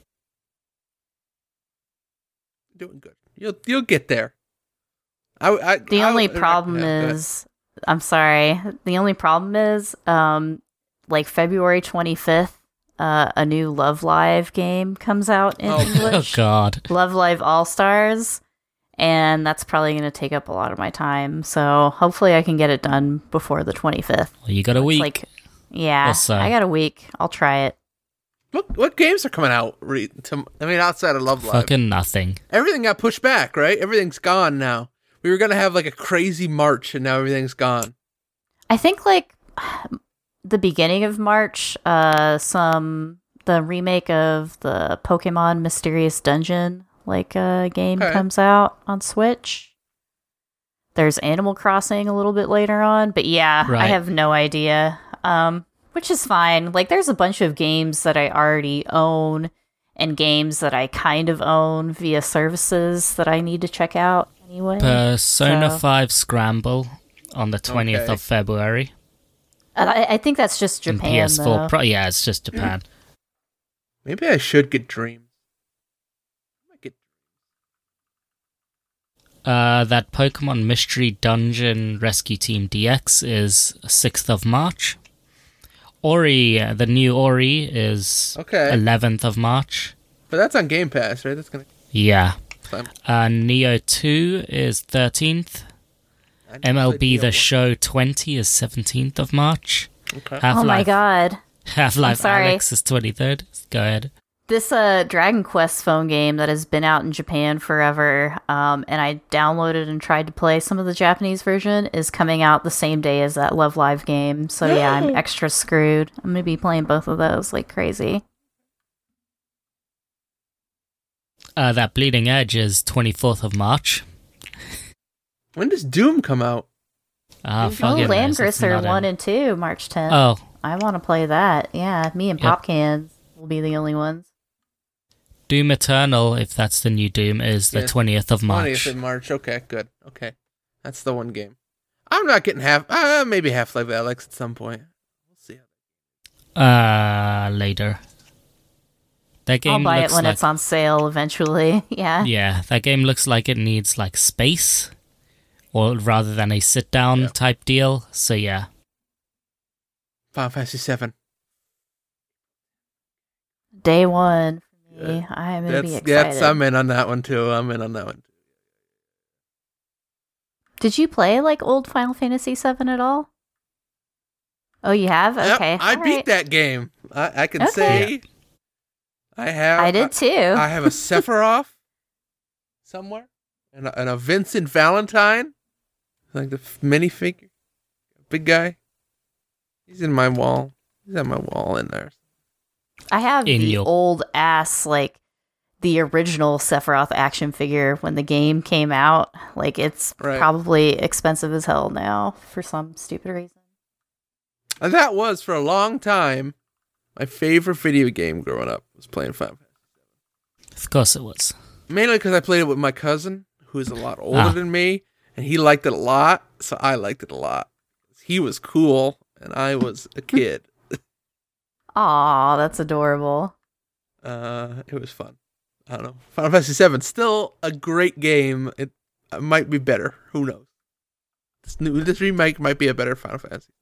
You're doing good. You'll you'll get there. I, I, The I, only I, problem yeah, go ahead. is, I'm sorry. The only problem is, um, like February twenty-fifth, uh, a new Love Live game comes out in Oh. Oh English. god. Love Live All Stars, and that's probably going to take up a lot of my time. So hopefully I can get it done before the twenty-fifth. Well, you got a It's week. Like, yeah, Also- I got a week. I'll try it. What what games are coming out? Re- to, I mean, outside of Love Live, Fucking nothing. everything got pushed back, right? Everything's gone now. We were gonna have like a crazy March, and now everything's gone. I think like the beginning of March, uh, some the remake of the Pokemon Mysterious Dungeon like uh, game Okay. comes out on Switch. There's Animal Crossing a little bit later on, but yeah, I Right. have no idea. Um, which is fine. Like, there's a bunch of games that I already own and games that I kind of own via services that I need to check out anyway. Persona So- five Scramble on the twentieth Okay. of February. And I, I think that's just in Japan, P S four though. Pro. Yeah, it's just Japan. Maybe I should get Dreams. I might get Uh, that Pokemon Mystery Dungeon Rescue Team D X is sixth of March. Ori, uh, the new Ori is Okay. eleventh of March. But that's on Game Pass, right? That's gonna. Yeah. I'm- Uh, Neo two is thirteenth. I need to M L play B D L The one. Show twenty is seventeenth of March. Okay. Half-Life, Oh my god. Half-Life I'm sorry. Alex is twenty-third. Go ahead. This uh Dragon Quest phone game that has been out in Japan forever, um, and I downloaded and tried to play some of the Japanese version, is coming out the same day as that Love Live game. So yeah, I'm extra screwed. I'm gonna be playing both of those like crazy. Uh, that Bleeding Edge is twenty-fourth of March. When does Doom come out? Ah, Oh, fuck it, man, so it's Landgrisser not one in- and two, March tenth. Oh, I want to play that. Yeah, me and Yep. Popcans will be the only ones. Doom Eternal, if that's the new Doom, is the Yeah, twentieth of twentieth March. of March. Okay, good. Okay, that's the one game. I'm not getting half. Uh, maybe Half-Life Alex at some point. We'll see. Uh, later. That game I'll buy it looks when like, it's on sale eventually. Yeah. Yeah, that game looks like it needs like space or rather than a sit-down Yeah. type deal. So yeah. Final Fantasy seven. Day one for me. Yeah. I'm gonna be That's, excited. that's, I'm in on that one too. I'm in on that one. Did you play like old Final Fantasy seven at all? Oh, you have? Yep, Okay. I all beat right. that game. I, I can Okay. say I have. I did too. I have a Sephiroth somewhere, and a, and a Vincent Valentine, like the f- minifigure, big guy. He's in my wall. He's on my wall in there. I have In the your- old ass, like the original Sephiroth action figure when the game came out. Like it's Right. probably expensive as hell now for some stupid reason. And that was for a long time my favorite video game growing up was playing Final Fantasy. Of course it was. Mainly because I played it with my cousin, who's a lot older Ah. than me, and he liked it a lot, so I liked it a lot. He was cool, and I was a kid. Aw, that's adorable. Uh, it was fun. I don't know. Final Fantasy seven, still a great game. It, it might be better. Who knows? This new, this remake might be a better Final Fantasy.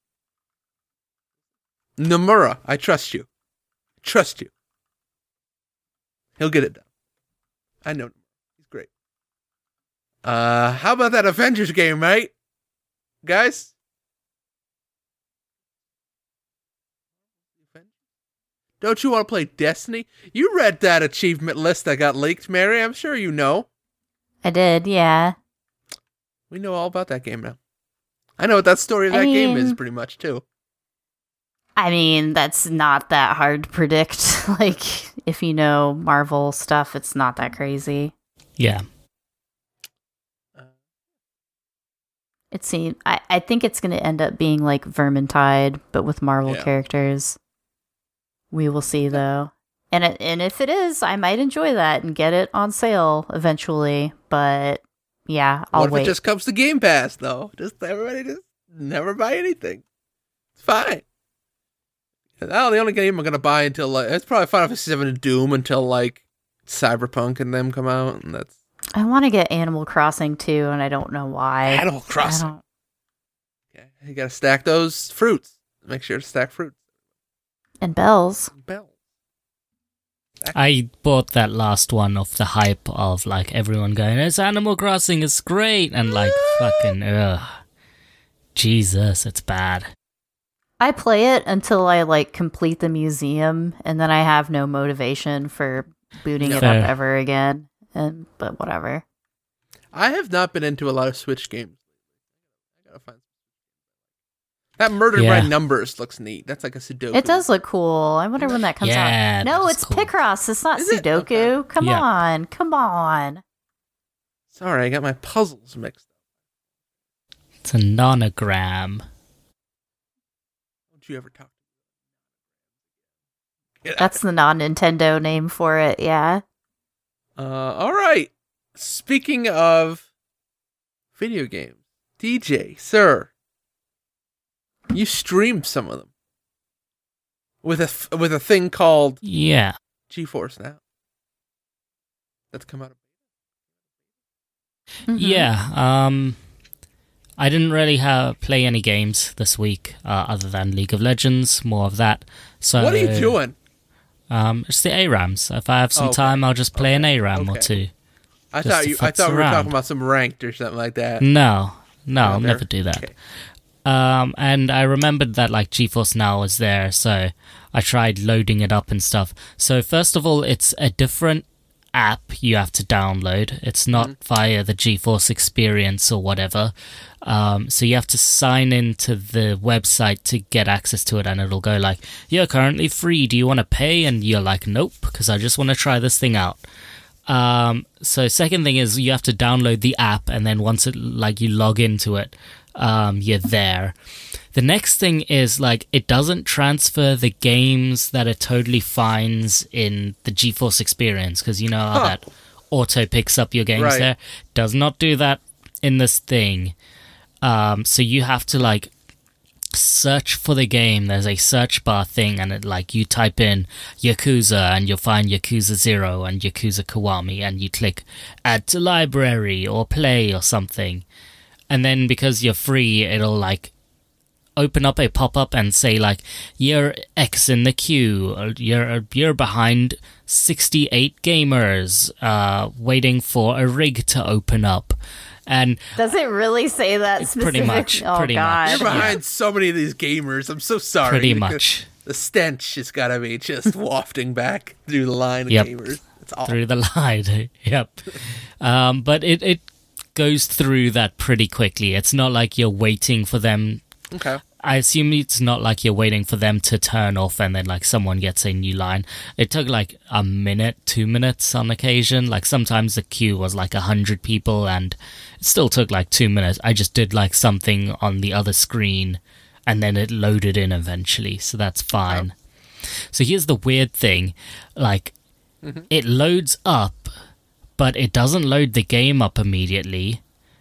Nomura, I trust you. I trust you. He'll get it done. I know. He's great. Uh, how about that Avengers game, mate? Guys? Don't you want to play Destiny? You read that achievement list that got leaked, Mary. I'm sure you know. I did, yeah. We know all about that game now. I know what that story of I that game is mean- pretty much, too. I mean, that's not that hard to predict. Like, if you know Marvel stuff, it's not that crazy. Yeah. It seems. I, I think it's going to end up being like Vermintide, but with Marvel Yeah. characters. We will see, though. And it, and if it is, I might enjoy that and get it on sale eventually. But yeah, I'll What if wait. it just comes to Game Pass, though? Just everybody just never buy anything. It's fine. Oh, the only game I'm gonna buy until like it's probably Final Fantasy seven and Doom until like Cyberpunk and them come out, and that's I want to get Animal Crossing too, and I don't know why. Animal I Crossing. don't- Okay, you gotta stack those fruits. Make sure to stack fruits. And bells. Bell. I bought that last one off the hype of like everyone going, it's Animal Crossing, it's great, and like fucking ugh. Jesus, it's bad. I play it until I like complete the museum, and then I have no motivation for booting it Fair. up ever again. And but whatever. I have not been into a lot of Switch games. I gotta find that Murdered Yeah. by Numbers looks neat. That's like a Sudoku. It does look cool. I wonder when that comes Yeah, out. No, that's it's cool. Picross. It's not Is it? Sudoku. Okay. Come Yeah. on, come on. Sorry, I got my puzzles mixed up. It's a nonogram. Don't you ever talk? Get out. That's the non-Nintendo name for it. Yeah. Uh, all right. Speaking of video games, D J, sir, you streamed some of them with a f- with a thing called Yeah. GeForce Now. That's come out of. Mhm. Yeah. Um I didn't really have play any games this week uh, other than League of Legends, more of that. So What are you doing? Um it's the A RAMs. If I have some Okay. time I'll just play an A RAM or Okay. two. I Just thought to you. I futz thought we were around. talking about some ranked or something like that. No. No, I'll there? never do that. Okay. Um, and I remembered that like GeForce Now was there, so I tried loading it up and stuff. So first of all, it's a different app you have to download. It's not Mm-hmm. via the GeForce Experience or whatever. Um, so you have to sign into the website to get access to it, and it'll go like, "You're currently free. Do you want to pay?" And you're like, "Nope," because I just want to try this thing out. Um, so second thing is you have to download the app, and then once it like you log into it, um, you're there. The next thing is like it doesn't transfer the games that it totally finds in the GeForce Experience, because you know how Huh. that auto picks up your games Right. there. Does not do that in this thing. Um, so you have to like search for the game. There's a search bar thing, and it like you type in Yakuza and you'll find Yakuza Zero and Yakuza Kiwami, and you click add to library or play or something. and then because you're free, it'll like open up a pop-up and say like, you're X in the queue, or you're you're behind sixty-eight gamers uh waiting for a rig to open up. And does it really say that specifically? Pretty much. Oh, pretty God. much. You're behind Yeah. so many of these gamers. I'm so sorry. Pretty much. The stench has got to be just wafting back through the line of Yep. gamers. It's awful. Through the line. Yep. Um, but it, it goes through that pretty quickly. It's not like you're waiting for them. Okay. I assume it's not like you're waiting for them to turn off and then like someone gets a new line. It took like a minute, two minutes on occasion. Like sometimes the queue was like a hundred people and it still took like two minutes. I just did like something on the other screen and then it loaded in eventually. So that's fine. Oh. So here's the weird thing. Like mm-hmm. it loads up, but it doesn't load the game up immediately.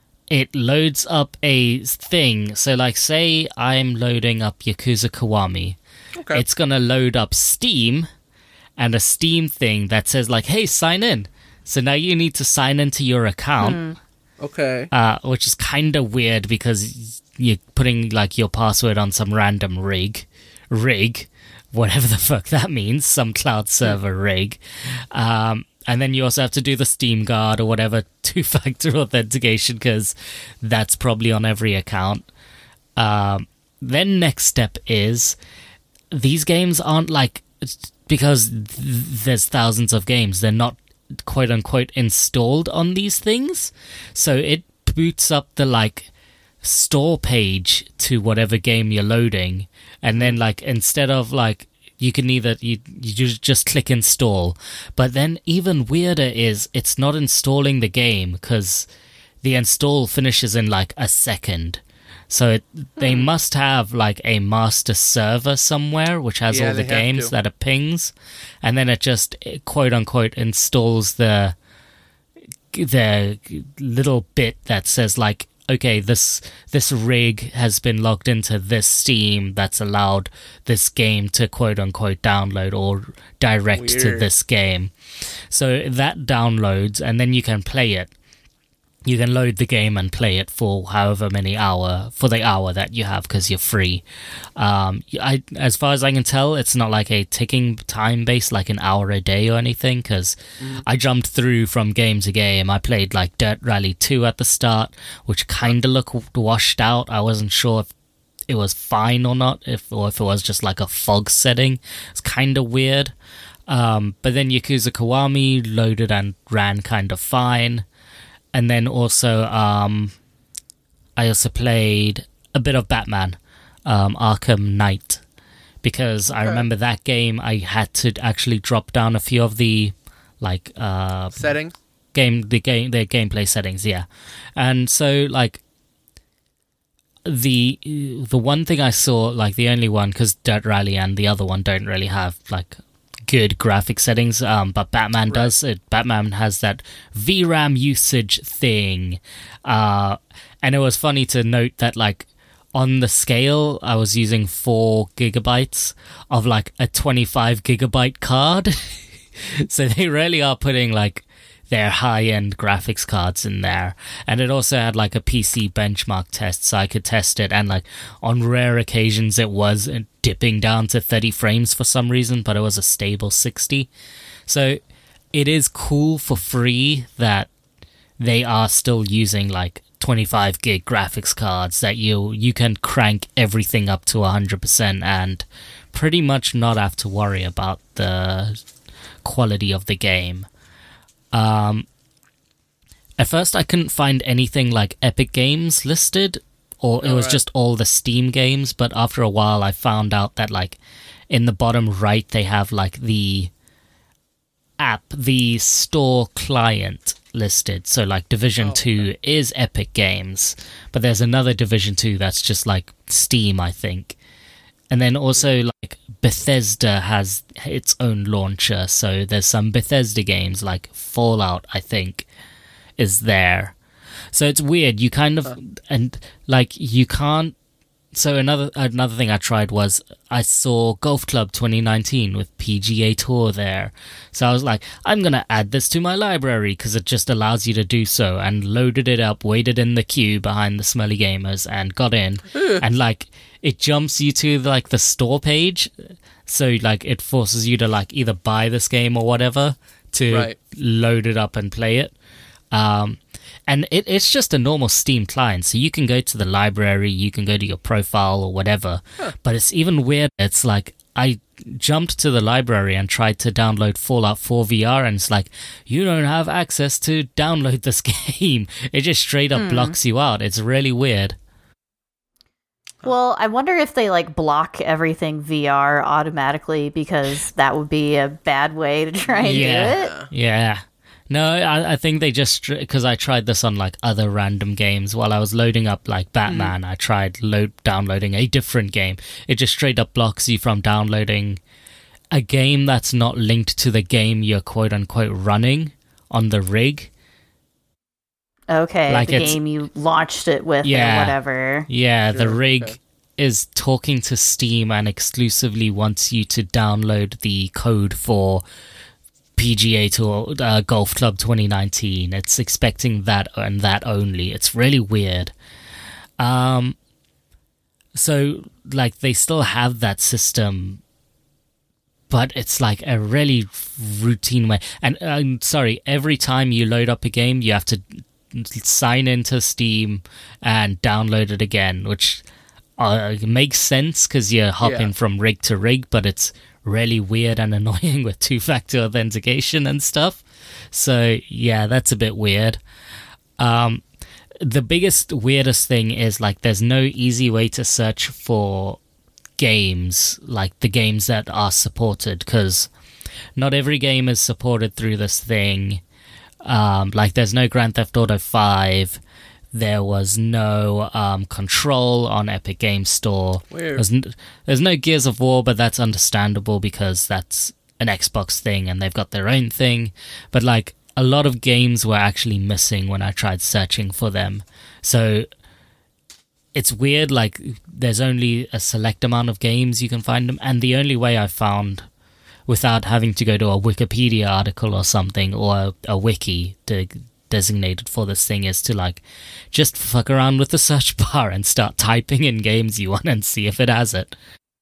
It loads up a thing. So, like, say I'm loading up Yakuza Kiwami. Okay. It's going to load up Steam and a Steam thing that says, like, hey, sign in. So now you need to sign into your account. Mm. Okay. Uh, which is kind of weird because you're putting, like, your password on some random rig. Rig. Whatever the fuck that means. Some cloud server rig. Um... And then you also have to do the Steam Guard or whatever two-factor authentication because that's probably on every account. Um, then next step is these games aren't like, because th- there's thousands of games, they're not quote-unquote installed on these things. So it boots up the like store page to whatever game you're loading. And then like instead of like, you can either, you, you just click install. But then even weirder is it's not installing the game because the install finishes in like a second. So it, they Hmm. must have like a master server somewhere which has Yeah, all the they have games to. that it pings. And then it just quote unquote installs the the little bit that says like, okay, this this rig has been logged into this Steam that's allowed this game to quote-unquote download or direct to Weird. this game. So that downloads, and then you can play it. You can load the game and play it for however many hour, for the hour that you have because you're free. Um, I, as far as I can tell, it's not like a ticking time based, like an hour a day or anything, because mm. I jumped through from game to game. I played like Dirt Rally two at the start, which kind of looked washed out. I wasn't sure if it was fine or not, if or if it was just like a fog setting. It's kind of weird. Um, but then Yakuza Kiwami loaded and ran kind of fine. And then also, um, I also played a bit of Batman, um, Arkham Knight, because okay. I remember that game I had to actually drop down a few of the like uh, settings, game the game the gameplay settings, yeah. And so like the the one thing I saw, like the only one, because Dirt Rally and the other one don't really have like good graphic settings, um, but Batman right. does. It, Batman has that V RAM usage thing, uh, and it was funny to note that like on the scale, I was using four gigabytes of like a twenty-five gigabyte card, so they really are putting like their high-end graphics cards in there. And it also had like a P C benchmark test, so I could test it, and like on rare occasions it was dipping down to thirty frames for some reason, but it was a stable sixty. So it is cool for free that they are still using like twenty-five gig graphics cards that you you can crank everything up to one hundred percent and pretty much not have to worry about the quality of the game. Um, at first I couldn't find anything like Epic Games listed, or it was right. just all the Steam games, but after a while I found out that like in the bottom right they have like the app, the store client listed. So like Division oh, two okay. is Epic Games, but there's another Division two that's just like Steam, I think. And then also, like, Bethesda has its own launcher, so there's some Bethesda games, like Fallout, I think, is there. So it's weird, you kind of, and, like, you can't so another another thing I tried was I saw Golf Club twenty nineteen with P G A Tour there. So I was like, I'm going to add this to my library because it just allows you to do so, and loaded it up, waited in the queue behind the smelly gamers and got in. And like it jumps you to like the store page. So like it forces you to like either buy this game or whatever to Right. load it up and play it. Um And it, it's just a normal Steam client, so you can go to the library, you can go to your profile or whatever. Huh. But it's even weird. It's like I jumped to the library and tried to download Fallout four V R, and it's like, you don't have access to download this game. It just straight up Hmm. blocks you out. It's really weird. Well, I wonder if they like block everything V R automatically, because that would be a bad way to try and Yeah. do it. Yeah. No, I, I think they just, because I tried this on like other random games while I was loading up like Batman. I tried load downloading a different game. It just straight up blocks you from downloading a game that's not linked to the game you're quote unquote running on the rig. Okay, Like the it's- game you launched it with Yeah. or whatever. Yeah, the Sure, rig okay. is talking to Steam and exclusively wants you to download the code for P G A Tour uh, Golf Club twenty nineteen. It's expecting that and that only. It's really weird. Um, so like they still have that system, but it's like a really routine way. And I'm sorry, every time you load up a game, you have to sign into Steam and download it again, which uh, makes sense because you're hopping Yeah. from rig to rig, but it's really weird and annoying with two-factor authentication and stuff. So yeah, that's a bit weird. Um, the biggest, weirdest thing is like there's no easy way to search for games, like the games that are supported, because not every game is supported through this thing. Um, like there's no Grand Theft Auto five. There was no um, Control on Epic Games Store. Weird. There's, n- there's no Gears of War, but that's understandable because that's an Xbox thing and they've got their own thing. But like a lot of games were actually missing when I tried searching for them. So it's weird, like there's only a select amount of games you can find them. And the only way I found, without having to go to a Wikipedia article or something, or a, a wiki to designated for this thing, is to like just fuck around with the search bar and start typing in games you want and see if it has it.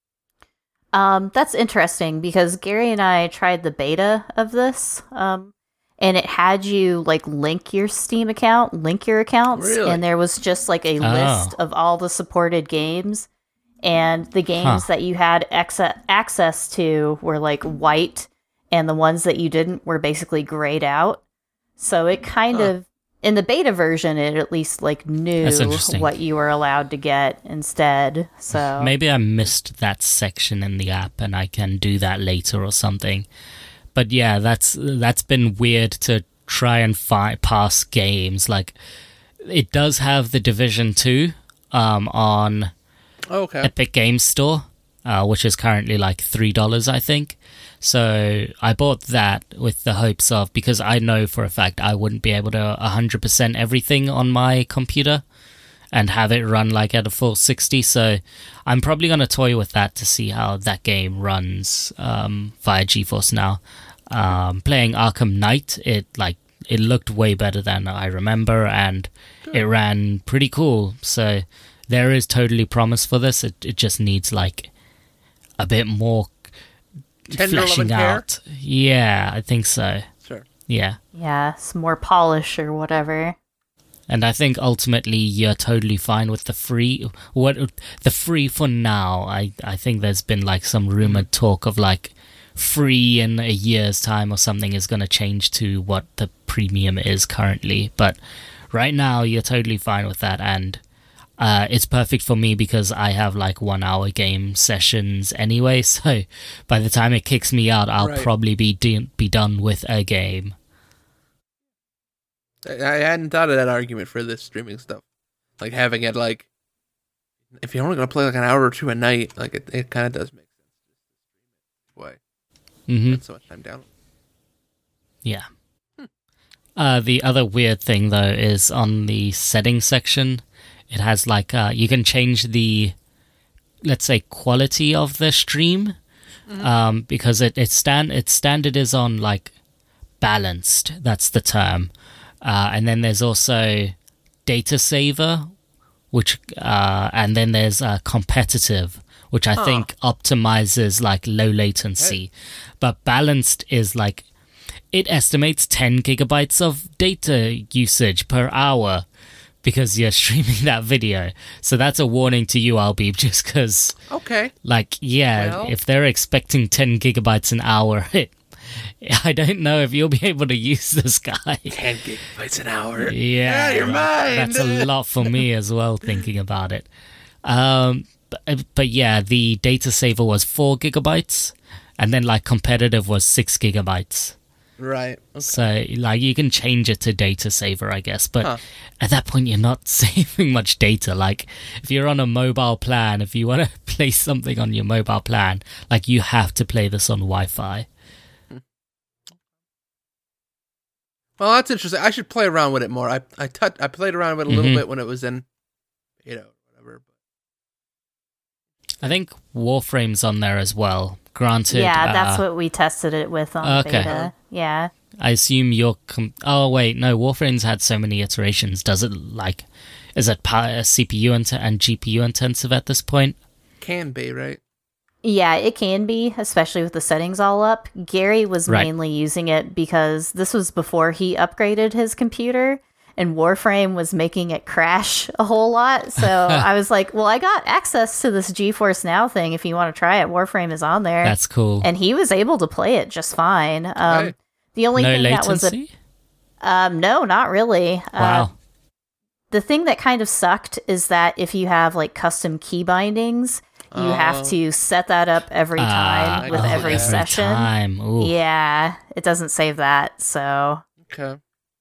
Um, that's interesting because Gary and I tried the beta of this, um, and it had you like link your Steam account, link your accounts, Really? and there was just like a Oh. list of all the supported games, and the games Huh. that you had ex- access to were like white, and the ones that you didn't were basically grayed out. So it kind Huh. of, in the beta version, it at least like knew That's interesting. what you were allowed to get instead. So Maybe I missed that section in the app and I can do that later or something. But yeah, that's that's been weird to try and fi- pass games. Like, it does have the Division two um, on Oh, okay. Epic Games Store, uh, which is currently like three dollars, I think. So I bought that with the hopes of, because I know for a fact I wouldn't be able to one hundred percent everything on my computer and have it run like at a full sixty. So I'm probably going to toy with that to see how that game runs um, via GeForce Now. Um, playing Arkham Knight, it like it looked way better than I remember, and it ran pretty cool. So there is totally promise for this. It it just needs like a bit more Tender love fleshing and care? out. Yeah, I think so. Sure. Yeah. yeah, some more polish or whatever. And I think ultimately you're totally fine with the free. What the free for now? I I think there's been like some rumored talk of like free in a year's time or something is going to change to what the premium is currently. But right now you're totally fine with that, and uh, it's perfect for me because I have like one hour game sessions anyway. So by the time it kicks me out, I'll Right. probably be de- be done with a game. I, I hadn't thought of that argument for this streaming stuff. Like having it like, if you're only gonna play like an hour or two a night, like it, it kind of does make sense. Why? hmm Spend so much time down. Yeah. Uh, the other weird thing, though, is on the settings section, it has like, uh, you can change the let's say, quality of the stream, mm-hmm. um, because it it stand its standard is on like balanced. That's the term, uh, and then there's also data saver, which uh, and then there's uh, competitive, which I huh. think optimizes like low latency, hey. But balanced is like it estimates ten gigabytes of data usage per hour. Because you're streaming that video. So that's a warning to you, Albeeb, just because... Okay. Like, yeah, well. If they're expecting ten gigabytes an hour, it, I don't know if you'll be able to use this guy. ten gigabytes an hour? Yeah. Yeah, you're mine! That's a lot for me as well, thinking about it. Um, but, but yeah, the data saver was four gigabytes, and then, like, competitive was six gigabytes. Right. Okay. So, like, you can change it to data saver, I guess. But huh. at that point, you're not saving much data. Like, if you're on a mobile plan, if you want to play something on your mobile plan, like, you have to play this on Wi-Fi. Well, that's interesting. I should play around with it more. I I, touch, I played around with it a little mm-hmm. bit when it was in, you know, whatever. I think Warframe's on there as well. Granted, yeah, that's uh, what we tested it with on okay. beta. Yeah. I assume you're. Com- oh wait, no. Warframe's had so many iterations. Does it like? Is it power, C P U int- and G P U intensive at this point? Can be, right? Yeah, it can be, especially with the settings all up. Gary was right. mainly using it because this was before he upgraded his computer. And Warframe was making it crash a whole lot. So I was like, well, I got access to this GeForce Now thing. If you want to try it, Warframe is on there. That's cool. And he was able to play it just fine. Um, right. The only no thing latency? that was... A, um, no, not really. Wow. Uh, the thing that kind of sucked is that if you have like custom key bindings, you oh. have to set that up every time uh, with oh, every, every session. Time. Ooh. Yeah, it doesn't save that. So... Okay.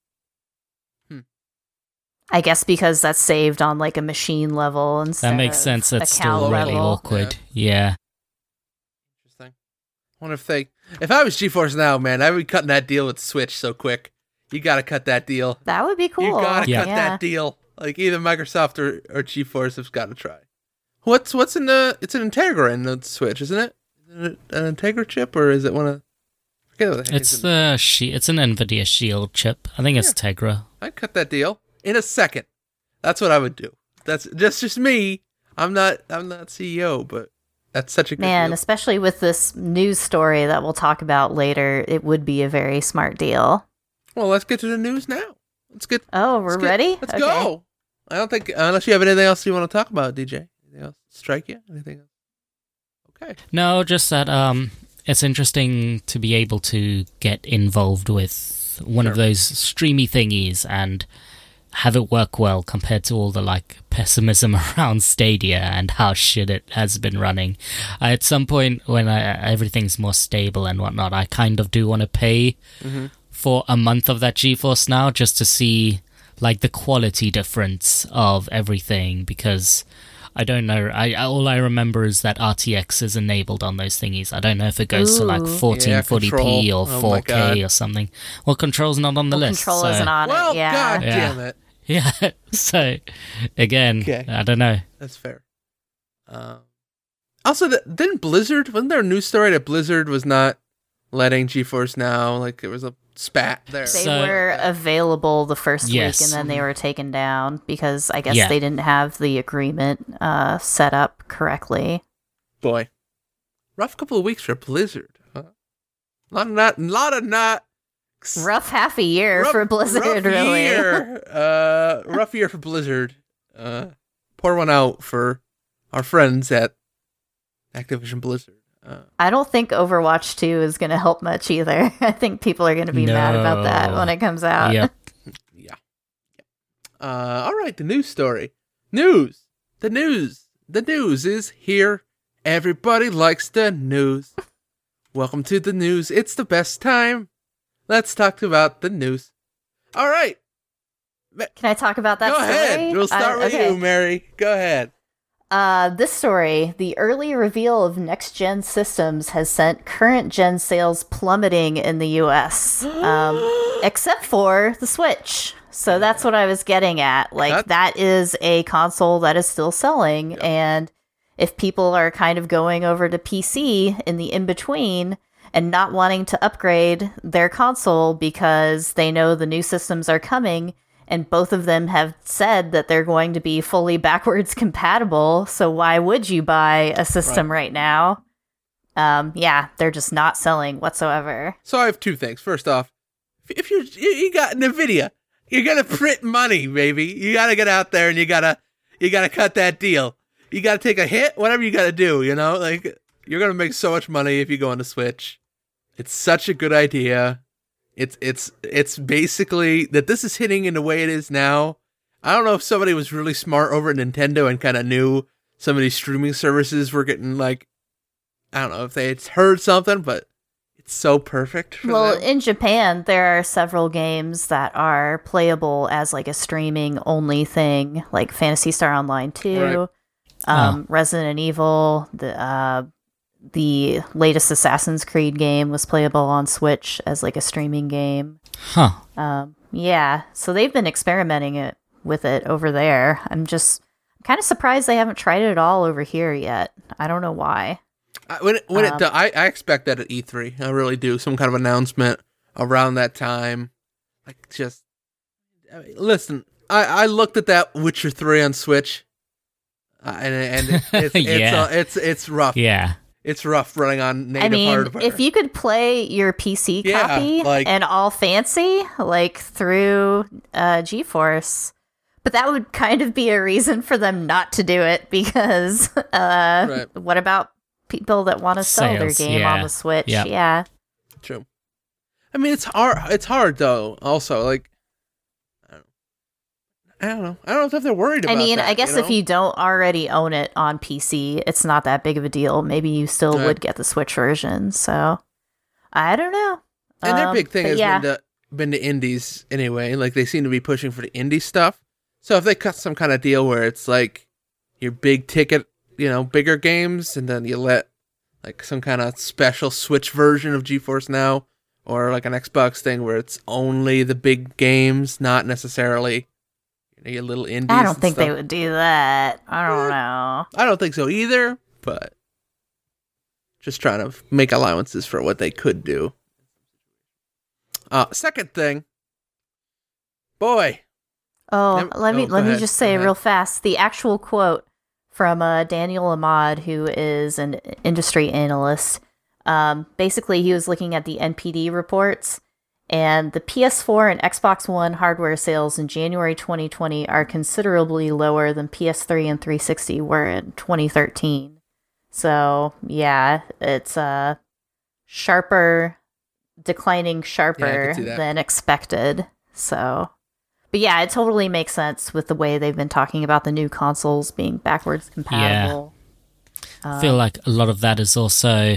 I guess because that's saved on like a machine level instead. That makes of sense. It's still really level. awkward. Yeah. yeah. Interesting. I wonder if they, if I was GeForce Now, man, I would be cutting that deal with Switch so quick. You gotta cut that deal. That would be cool. You gotta yeah. cut yeah. that deal. Like either Microsoft or, or GeForce has got to try. What's what's in the? It's an Integra in the Switch, isn't it? Is it an Integra chip or is it one of? I forget what the heck it's is the she. It's an NVIDIA Shield chip. I think it's yeah. Tegra. I'd cut that deal in a second. That's what I would do. That's just just me. I'm not I'm not C E O, but that's such a good man. deal. Especially with this news story that we'll talk about later, it would be a very smart deal. Well, let's get to the news now. Let's get. Oh, we're let's get, ready. Let's okay. go. I don't think unless you have anything else you want to talk about, D J. Anything else strike you? Anything else? Okay. No, just that. Um, it's interesting to be able to get involved with one sure. of those streamy thingies and have it work well compared to all the like pessimism around Stadia and how shit it has been running. Uh, at some point when I, everything's more stable and whatnot, I kind of do want to pay mm-hmm. for a month of that GeForce Now just to see like the quality difference of everything, because I don't know. I all I remember is that R T X is enabled on those thingies. I don't know if it goes Ooh. to like fourteen forty p yeah, or oh four K or something. Well, Control's not on the well, list. Control so. isn't on well, it. Yeah. God yeah. damn it. Yeah. So again, okay. I don't know. That's fair. Um, also, the, didn't Blizzard? Wasn't there a news story that Blizzard was not letting GeForce Now? Like there was a spat there. They So- were available the first Yes. week, and then they were taken down because I guess Yeah. they didn't have the agreement uh, set up correctly. Boy, rough couple of weeks for Blizzard. Huh? Lot of not, lot of not. Rough half a year rough, for Blizzard, rough really. Year. uh, rough year for Blizzard. Uh, pour one out for our friends at Activision Blizzard. Uh, I don't think Overwatch two is going to help much either. I think people are going to be No. mad about that when it comes out. Yep. yeah. Uh, all right, the news story. News. The news. The news is here. Everybody likes the news. Welcome to the news. It's the best time. Let's talk about the news. All right. Can I talk about that Go story? ahead. We'll start I- with okay. you, Mary. Go ahead. Uh, this story, the early reveal of next-gen systems has sent current-gen sales plummeting in the U S, um, except for the Switch. So that's what I was getting at. Like, That- that is a console that is still selling, Yep. and if people are kind of going over to P C in the in-between and not wanting to upgrade their console because they know the new systems are coming, and both of them have said that they're going to be fully backwards compatible, so why would you buy a system right, right now? Um, yeah, they're just not selling whatsoever. So I have two things. First off, if you're, you got NVIDIA, you're gonna print money, baby. You gotta get out there and you gotta, you gotta cut that deal. You gotta take a hit, whatever you gotta do, you know? Like, you're gonna make so much money if you go on the Switch. It's such a good idea. It's, it's, it's basically that this is hitting in the way it is now. I don't know if somebody was really smart over at Nintendo and kind of knew some of these streaming services were getting, like, I don't know if they had heard something, but it's so perfect for well, them. In Japan, there are several games that are playable as like a streaming only thing, like Phantasy Star Online two, Right. um, Oh. Resident Evil, the uh, the latest Assassin's Creed game was playable on Switch as like a streaming game. Huh. Um, yeah, so they've been experimenting it with it over there. I'm just kind of surprised they haven't tried it at all over here yet. I don't know why. I, when it, when Um, it do, I, I expect that at E three. I really do. Some kind of announcement around that time. Like, just... I mean, listen, I, I looked at that Witcher three on Switch, uh, and, and it, it's, it's, Yeah. uh, it's, it's rough. Yeah. It's rough running on native I mean, hardware. if you could play your P C Yeah, copy like- and all fancy, like through uh, GeForce, but that would kind of be a reason for them not to do it because uh, Right. what about people that want to sell their Sales, game yeah. on the Switch? Yep. Yeah. True. I mean, it's hard. It's hard, though, also. Like, I don't know. I don't know if they're worried about I mean, that, I guess you know? if you don't already own it on P C, it's not that big of a deal. Maybe you still Right. would get the Switch version. So I don't know. And their Um, big thing but has yeah. been to been to indies anyway. Like, they seem to be pushing for the indie stuff. So if they cut some kind of deal where it's like your big ticket, you know, bigger games, and then you let like some kind of special Switch version of GeForce Now, or like an Xbox thing where it's only the big games, not necessarily you know, your little indies. I don't and think they stuff. would do that. I don't Eh. know. I don't think so either, but just trying to make allowances for what they could do. Uh, second thing, boy, Oh, Never- let me oh, go let me ahead, just go say ahead. real fast the actual quote from uh, Daniel Ahmad, who is an industry analyst. Um, basically, he was looking at the N P D reports, and the P S four and Xbox One hardware sales in January twenty twenty are considerably lower than P S three and three sixty were in twenty thirteen. So yeah, it's uh sharper, declining sharper see that. than expected. So. But yeah, it totally makes sense with the way they've been talking about the new consoles being backwards compatible. I feel like a lot of that is also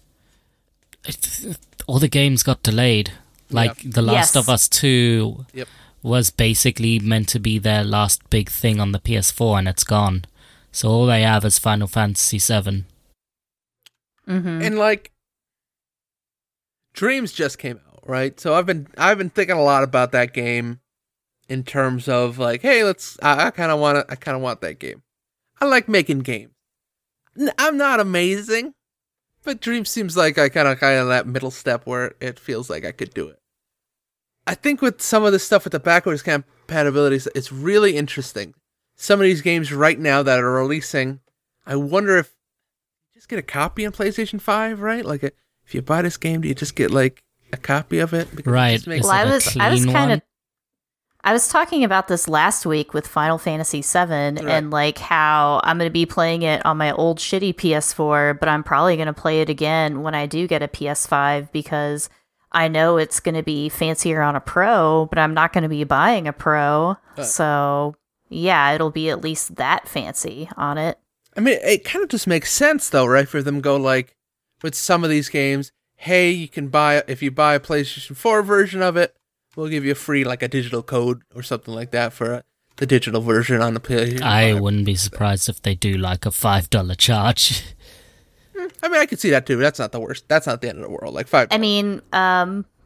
all the games got delayed. Like The Last Yes. of Us two Yep. was basically meant to be their last big thing on the P S four, and it's gone. So all they have is Final Fantasy seven. Mm-hmm. and like Dreams just came out, right? So I've been I've been thinking a lot about that game in terms of like, hey, let's. I, I kind of want to. I kind of want that game. I like making games. N- I'm not amazing, but Dreams seems like I kind of kind of that middle step where it feels like I could do it. I think with some of the stuff with the backwards compatibility, it's really interesting. Some of these games right now that are releasing, I wonder if you just get a copy on PlayStation five, right? Like, a, if you buy this game, do you just get like a copy of it? Because it Right. just makes- Is Well, I it a was I was clean kind of one? I was talking about this last week with Final Fantasy seven Right. and like how I'm going to be playing it on my old shitty P S four, but I'm probably going to play it again when I do get a P S five because I know it's going to be fancier on a Pro, but I'm not going to be buying a Pro. Uh. So, yeah, it'll be at least that fancy on it. I mean, it kind of just makes sense, though, right? For them to go like, with some of these games, hey, you can buy, if you buy a PlayStation four version of it, we'll give you a free, like a digital code or something like that for uh, the digital version on the PlayStation I five. wouldn't be surprised if they do like a five dollar charge. I mean, I could see that too. That's not the worst. That's not the end of the world. Like five. I mean, um,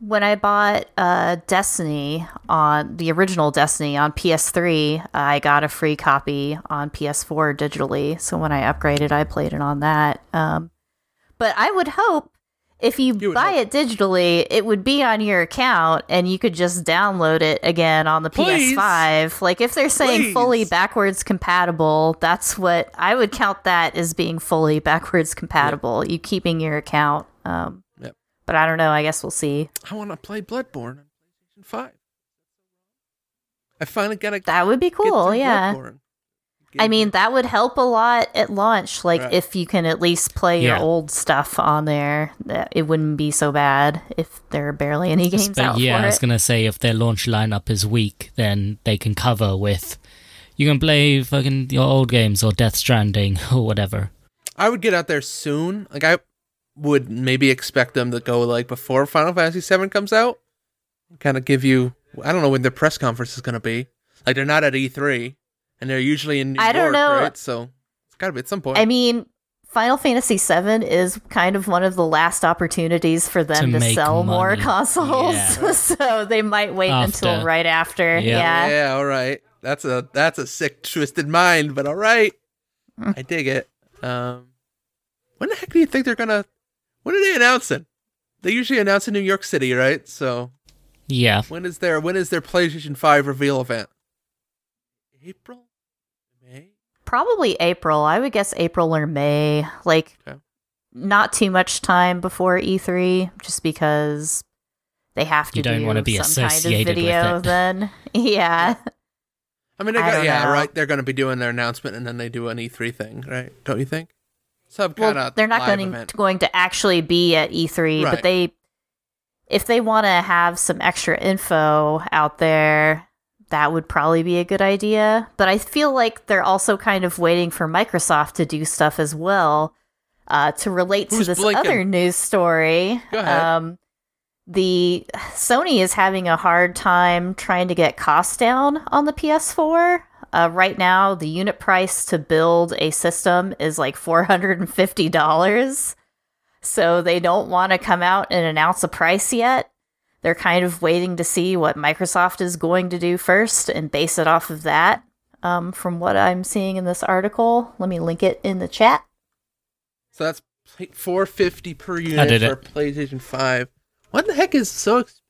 when I bought uh, Destiny on the original Destiny on P S three, I got a free copy on P S four digitally. So when I upgraded, I played it on that. Um, but I would hope if you, you buy hope. it digitally, it would be on your account and you could just download it again on the Please. P S five. Like if they're saying Please. fully backwards compatible, that's what I would count that as being fully backwards compatible. Yep. You keeping your account. Um, yep. But I don't know. I guess we'll see. I want to play Bloodborne on PlayStation five. I finally got to. That would be cool. Yeah. Bloodborne. I mean, that would help a lot at launch. Like, right. if you can at least play yeah. your old stuff on there, it wouldn't be so bad if there are barely any games but, out yeah, for I was it. going to say, if their launch lineup is weak, then they can cover with, you can play fucking your old games or Death Stranding or whatever. I would get out there soon. Like, I would maybe expect them to go, like, before Final Fantasy seven comes out. Kind of give you, I don't know when their press conference is going to be. Like, they're not at E three. And they're usually in New I York, don't know. right? So it's got to be at some point. I mean, Final Fantasy seven is kind of one of the last opportunities for them to, to sell money. more consoles. Yeah. So they might wait after. until right after. Yeah. yeah. Yeah, all right. That's a that's a sick, twisted mind, but all right. Mm. I dig it. Um, when the heck do you think they're going to... When are they announcing? They usually announce in New York City, right? So yeah. When is their, when is their PlayStation five reveal event? April? May? Probably April. I would guess April or May. Like, okay. not too much time before E three, just because they have to you don't do want to be some associated kind of video with it. Then. Yeah. I mean, they got, I yeah, know. right. They're going to be doing their announcement and then they do an E three thing, right? Don't you think? Some kind well, of they're not going to, going to actually be at E three, right. but they, if they want to have some extra info out there, that would probably be a good idea. But I feel like they're also kind of waiting for Microsoft to do stuff as well. Uh, to relate Who's to this blinking? other news story, Go ahead. Um, the Sony is having a hard time trying to get costs down on the P S four. Uh, right now, the unit price to build a system is like four hundred fifty dollars. So they don't want to come out and announce a price yet. They're kind of waiting to see what Microsoft is going to do first and base it off of that. Um, from what I'm seeing in this article, let me link it in the chat. So that's four hundred fifty dollars per unit for it. PlayStation five. What the heck is so expensive?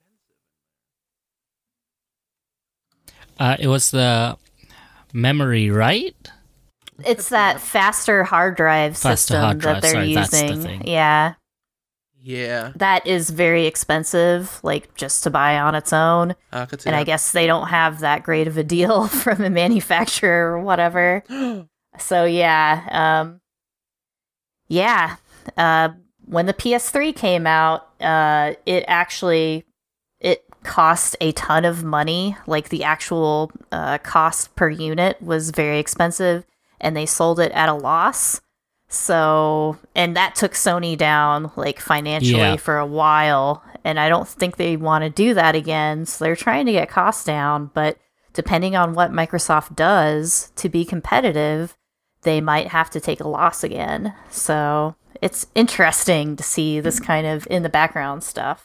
Uh, it was the memory, right? It's that faster hard drive faster system hard drive. that they're Sorry, using. That's the thing. Yeah. Yeah. That is very expensive, like, just to buy on its own. I could see and that. I guess they don't have that great of a deal from a manufacturer or whatever. So, yeah. Um, yeah. Uh, when the P S three came out, uh, it actually, it cost a ton of money. Like, the actual uh, cost per unit was very expensive, and they sold it at a loss. So, and that took Sony down, like, financially yeah. for a while, and I don't think they want to do that again, so they're trying to get costs down, but depending on what Microsoft does to be competitive, they might have to take a loss again. So, it's interesting to see this kind of in the background stuff.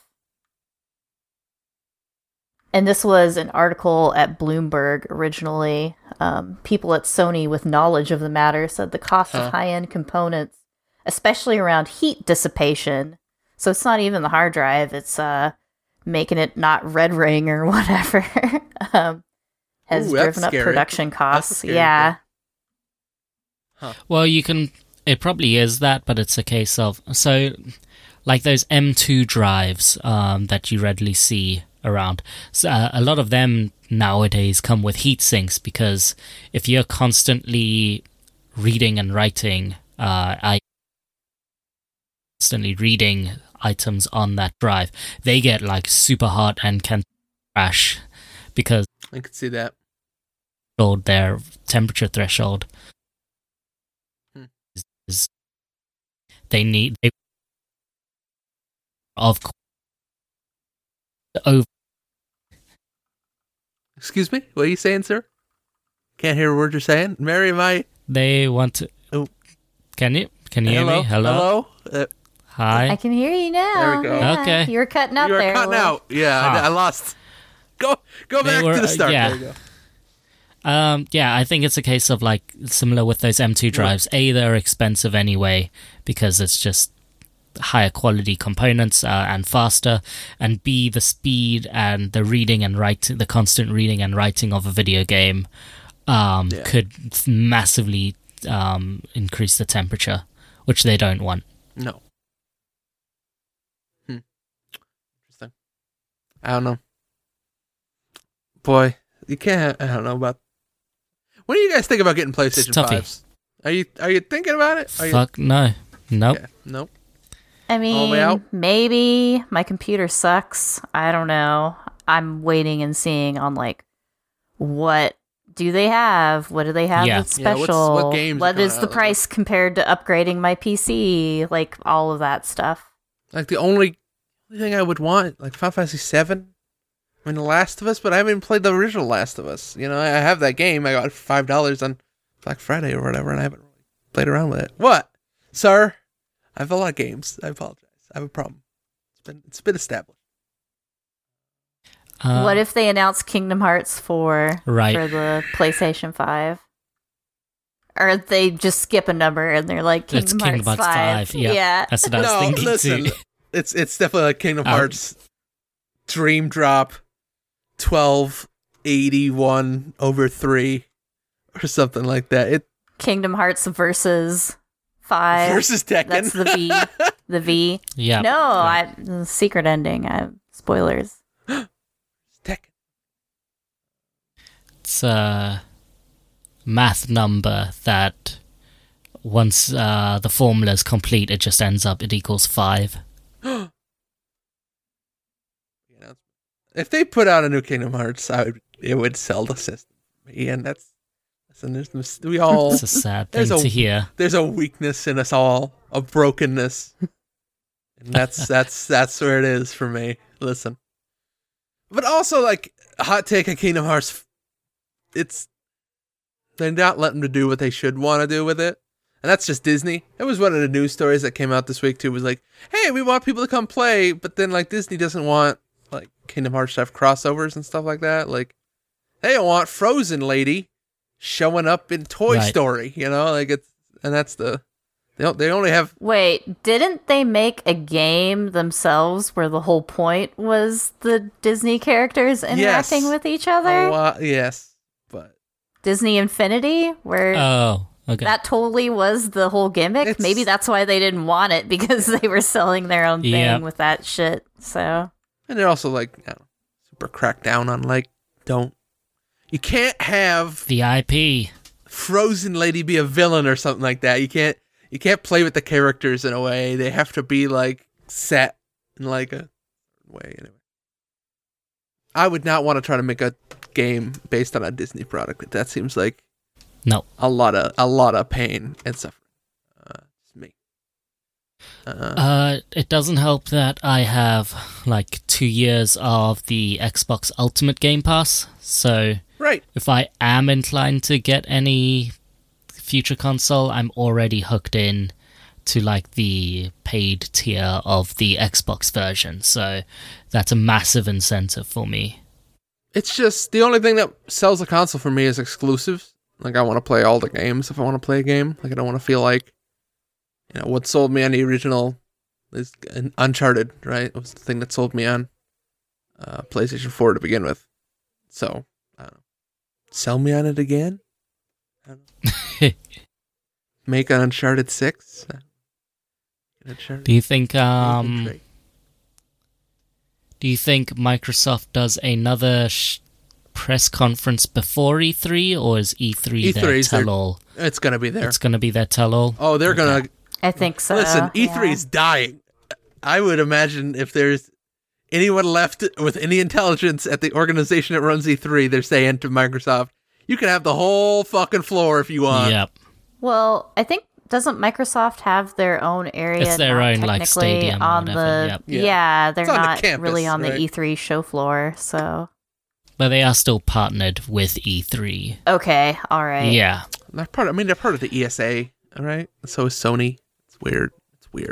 And this was an article at Bloomberg originally. Um, people at Sony with knowledge of the matter said the cost huh. of high-end components, especially around heat dissipation, so it's not even the hard drive, it's uh, making it not red ring or whatever, um, has Ooh, driven up scary. production costs. Yeah. Huh. Well, you can... It probably is that, but it's a case of... So, like those M two drives um, that you readily see around. So, uh, a lot of them nowadays come with heat sinks because if you're constantly reading and writing, uh, I constantly reading items on that drive, they get like super hot and can crash because I could see that their temperature threshold hmm. is, is they need they, of course over. Excuse me? What are you saying, sir? Can't hear a word you're saying. Mary, am I... They want to... Oh. Can you? Can you Hello? hear me? Hello? Hello? Uh, Hi. I can hear you now. There we go. Yeah, Okay. You were cutting out You were there. cutting Will. out. Yeah, I, Huh. I lost. Go go They back were, to the uh, start. yeah. There you go. Um, yeah, I think it's a case of like similar with those M two drives. A, they're expensive anyway because it's just higher quality components uh, and faster, and B, the speed and the reading and writing, the constant reading and writing of a video game um, Yeah. could massively um, increase the temperature, which they don't want. No. Hmm. Interesting. I don't know. Boy, you can't. I don't know about. What do you guys think about getting PlayStation toughy. fives? Are you are you thinking about it? Are Fuck no. Nope. You, yeah, nope. I All the way mean, out? maybe my computer sucks. I don't know. I'm waiting and seeing on like what do they have? What do they have Yeah. that's Yeah, what's- special? what games are What coming is out, the like- price compared to upgrading my P C? Like all of that stuff. Like the only, only thing I would want, like Final Fantasy seven. I mean, The Last of Us, but I haven't even played the original Last of Us. You know, I have that game. I got it for five dollars on Black Friday or whatever, and I haven't really played around with it. What, sir? I have a lot of games. I apologize. I have a problem. It's been it's been established. Uh, what if they announce Kingdom Hearts four Right. for the PlayStation five? Or they just skip a number and they're like It's Kingdom, Kingdom Hearts, Hearts five. five, yeah. Yeah. That's what I was No, thinking listen. too. It's it's definitely like Kingdom Um, Hearts Dream Drop twelve eighty-one over three or something like that. It Kingdom Hearts versus five. versus Tekken. That's the V. The V. Yeah. No, yeah. I the secret ending. I spoilers. Tekken. It's a math number that once uh, the formula is complete, it just ends up, it equals five. You know, if they put out a new Kingdom Hearts, I would, it would sell the system for me, and that's, that's there's, we all It's a sad thing There's a- to hear. there's a weakness in us all, a brokenness, and that's that's that's where it is for me. Listen, but also like a hot take of Kingdom Hearts, it's they're not letting them do what they should want to do with it, and that's just Disney. It was one of the news stories that came out this week too. Was like, hey, we want people to come play, but then like Disney doesn't want like Kingdom Hearts to have crossovers and stuff like that. Like they don't want Frozen Lady showing up in Toy Right. Story, you know, like it's and that's the they don't they only have Wait, didn't they make a game themselves where the whole point was the Disney characters interacting Yes. with each other? a lot, yes, but Disney Infinity, where Oh, okay. that totally was the whole gimmick. It's- Maybe that's why they didn't want it because they were selling their own thing Yep. with that shit. So and they're also like you know, super cracked down on like don't you can't have the I P. Frozen Lady be a villain or something like that. You can't you can't play with the characters in a way. They have to be like set in like a way anyway. I would not want to try to make a game based on a Disney product. That seems like No. a lot of a lot of pain and suffering. Uh, it's me. Uh, Uh, it doesn't help that I have like two years of the Xbox Ultimate Game Pass, so right. if I am inclined to get any future console, I'm already hooked in to like the paid tier of the Xbox version, so that's a massive incentive for me. It's just the only thing that sells a console for me is exclusives. Like I want to play all the games if I want to play a game. Like I don't want to feel like, you know, what sold me on the original is Uncharted, right? It was the thing that sold me on uh, PlayStation four to begin with. So, I don't know. Sell me on it again? I don't know. Make an Uncharted six? Uncharted Do you think Nathan um Drake. do you think Microsoft does another sh- press conference before E three, or is E three E their three is their- tell-all? It's going to be there. It's going to be their tell-all? Oh, they're going to... I think so. Listen, E three yeah. is dying. I would imagine if there's anyone left with any intelligence at the organization that runs E three, they're saying to Microsoft, you can have the whole fucking floor if you want. Yep. Well, I think doesn't Microsoft have their own area? It's their not own, like, technically stadium or on whatever, the yep. Yeah. yeah, they're It's on the not campus, really on right? the E three show floor. So But they are still partnered with E three. okay, all right. Yeah. They're part of, I mean, they're part of the E S A, all right? So is Sony. It's weird. It's weird.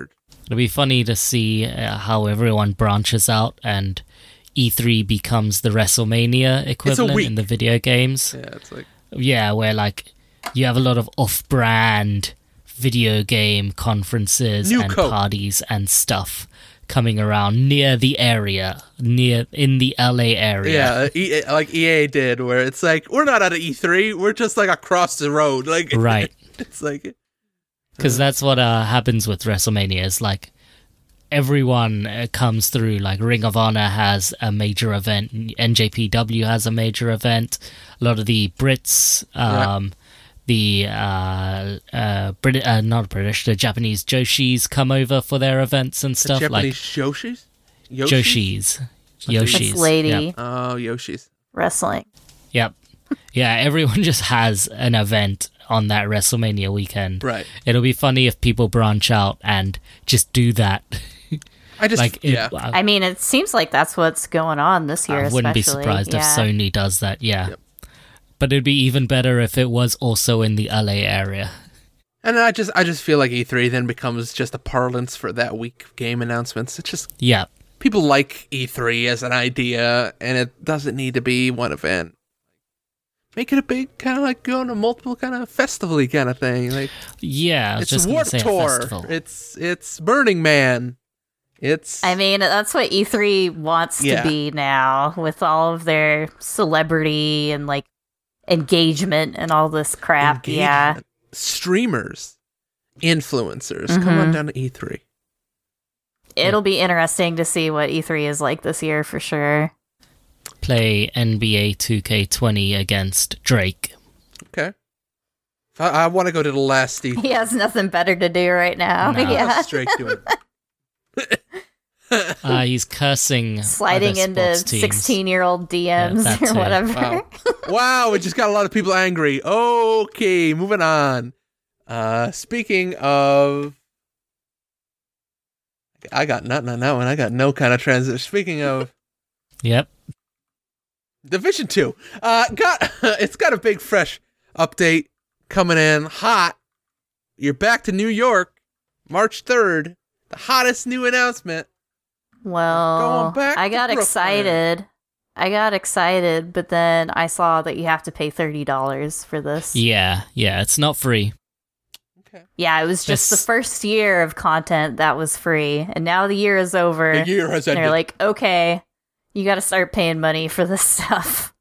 It'll be funny to see uh, how everyone branches out and E three becomes the WrestleMania equivalent in the video games. Yeah, it's like yeah, where like you have a lot of off-brand video game conferences New and Coke. parties and stuff coming around near the area, near in the L A area. yeah, e- like E A did, where it's like we're not at an E three, we're just like across the road, like Right. It's like Because that's what uh, happens with WrestleMania. Is like everyone uh, comes through. Like Ring of Honor has a major event, N J P W has a major event. A lot of the Brits, um, the uh, uh, Brit, uh, not British, the Japanese Joshis come over for their events and the stuff. Japanese like Yoshis, Joshis, the- Yoshis, That's lady Yep. Oh, Yoshis. wrestling. Yep. Yeah, everyone just has an event on that WrestleMania weekend. Right. It'll be funny if people branch out and just do that. I just like, it- yeah. I, I mean, it seems like that's what's going on this year. I wouldn't be especially. surprised yeah. if Sony does that. Yeah. Yep. But it'd be even better if it was also in the L A area. And I just I just feel like E three then becomes just a parlance for that week of game announcements. It's just Yeah. people like E three as an idea, and it doesn't need to be one event. Make it a big kind of like going to multiple kind of festival-y kind of thing. Like Yeah, I was it's just going to Warped say a Tour. festival. It's it's Burning Man. It's I mean, that's what E three wants Yeah. to be now, with all of their celebrity and like engagement and all this crap. Yeah. engagement. Streamers, influencers, come Mhm. on down to E three. It'll be interesting to see what E three is like this year for sure. Play N B A two K twenty against Drake. Okay. I, I want to go to the last E three. He has nothing better to do right now. No. Yeah. What's Drake doing? Uh, he's cursing Sliding other into sports teams. sixteen-year-old D Ms Yeah, that or too. whatever. Wow. Wow, we just got a lot of people angry. Okay, moving on. Uh, speaking of... I got nothing on that one. I got no kind of transition. Speaking of Yep. Division two, uh, got it's got a big fresh update coming in hot. You're back to New York, March third. The hottest new announcement. Well, Going back I to got Brooklyn. excited. I got excited, but then I saw that you have to pay thirty dollars for this. Yeah, yeah, it's not free. Okay. Yeah, it was just This- the first year of content that was free, and now the year is over. The year has and ended. they're like, okay, you got to start paying money for this stuff.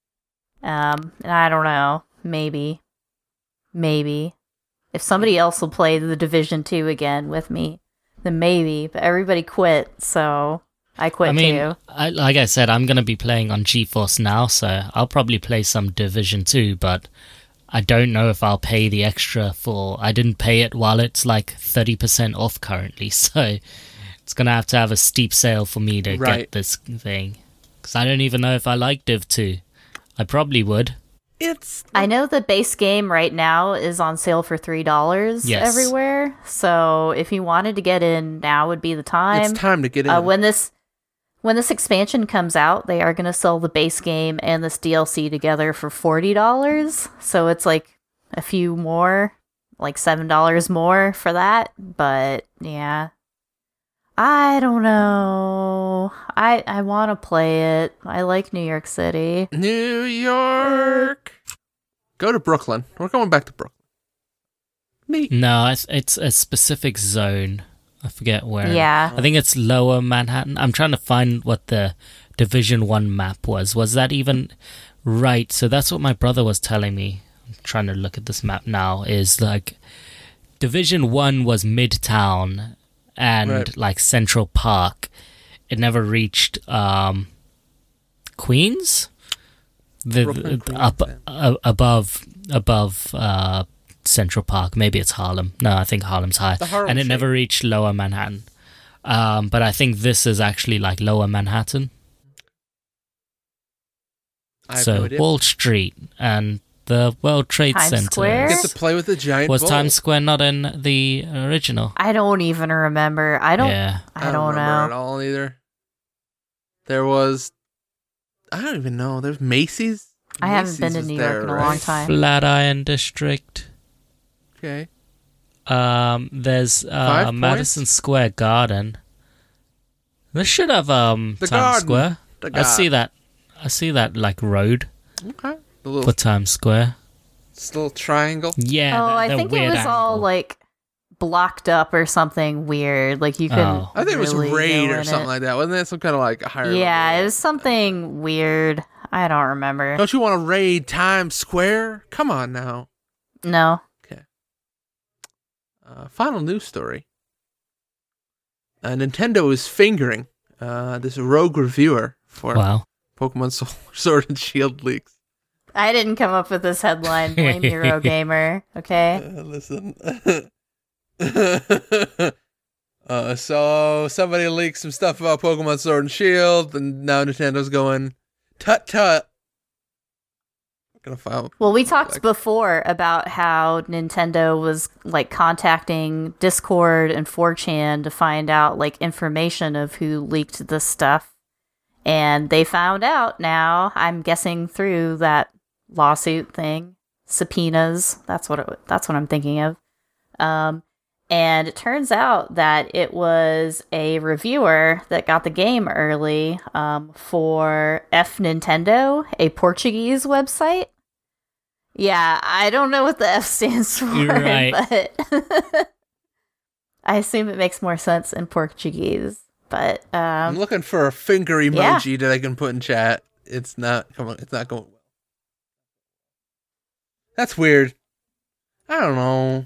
Um, and I don't know, maybe, maybe if somebody else will play the Division Two again with me, then maybe. But everybody quit, so I quit I mean, too. I, like I said, I'm going to be playing on GeForce now, so I'll probably play some Division two, but I don't know if I'll pay the extra for... I didn't pay it while it's like thirty percent off currently, so it's going to have to have a steep sale for me to Right. get this thing. Because I don't even know if I like Div two. I probably would. It's I know the base game right now is on sale for three dollars Yes. everywhere. So if you wanted to get in, now would be the time. it's time to get in. Uh, when this when this expansion comes out, they are going to sell the base game and this D L C together for forty dollars. So it's like a few more, like seven dollars more for that. But yeah, I don't know. I I want to play it. I like New York City. New York. Go to Brooklyn. We're going back to Brooklyn. Neat. No, it's, it's a specific zone. I forget where. Yeah. I think it's Lower Manhattan. I'm trying to find what the Division one map was. Was that even right? So that's what my brother was telling me. I'm trying to look at this map now. Is like Division one was Midtown and Right. like Central Park. It never reached um, Queens. The, Brooklyn, the- Queens, up yeah. uh, above above uh, Central Park. Maybe it's Harlem. No, I think Harlem's high. The Harlem And it Shake. never reached Lower Manhattan. Um, but I think this is actually like Lower Manhattan. I have so no idea. Wall Street and the World Trade Times Center. Square? Get to play with the giant Was bull. Times Square not in the original? I don't even remember. I don't. Yeah. I don't remember know. at all either. There was, I don't even know. There's Macy's. I haven't been Macy's to was New there, York in a right? long time. Flatiron District. Okay. Um, there's uh, Five Madison points? Square Garden. They should have um The Times garden. Square. The I see garden. that. I see that like road Okay. The little, for Times Square. this little triangle. Yeah. oh, the, I the think it weird was all angle. like blocked up or something weird. Like you couldn't. Oh. I think it was really raid go or in something it. like that. Wasn't that some kind of like a higher Yeah, level? it was something weird. I don't remember. Don't you want to raid Times Square? Come on now. No. Okay. Uh, final news story. Uh, Nintendo is fingering uh, this rogue reviewer for Wow. Pokemon Soul, Sword and Shield leaks. I didn't come up with this headline. Blame Eurogamer. Okay. Uh, listen. uh, so somebody leaked some stuff about Pokemon Sword and Shield, and now Nintendo's going, tut tut. I'm gonna file. Well, we talked Like- before about how Nintendo was like contacting Discord and four chan to find out like information of who leaked this stuff. And they found out now, I'm guessing through that lawsuit thing, subpoenas, that's what it, that's what I'm thinking of. Um and it turns out that it was a reviewer that got the game early um, for F Nintendo, a Portuguese website. Yeah, I don't know what the F stands for, You're right. but I assume it makes more sense in Portuguese. But I'm um, looking for a finger yeah. emoji that I can put in chat. It's not. Come on, it's not going well. That's weird. I don't know.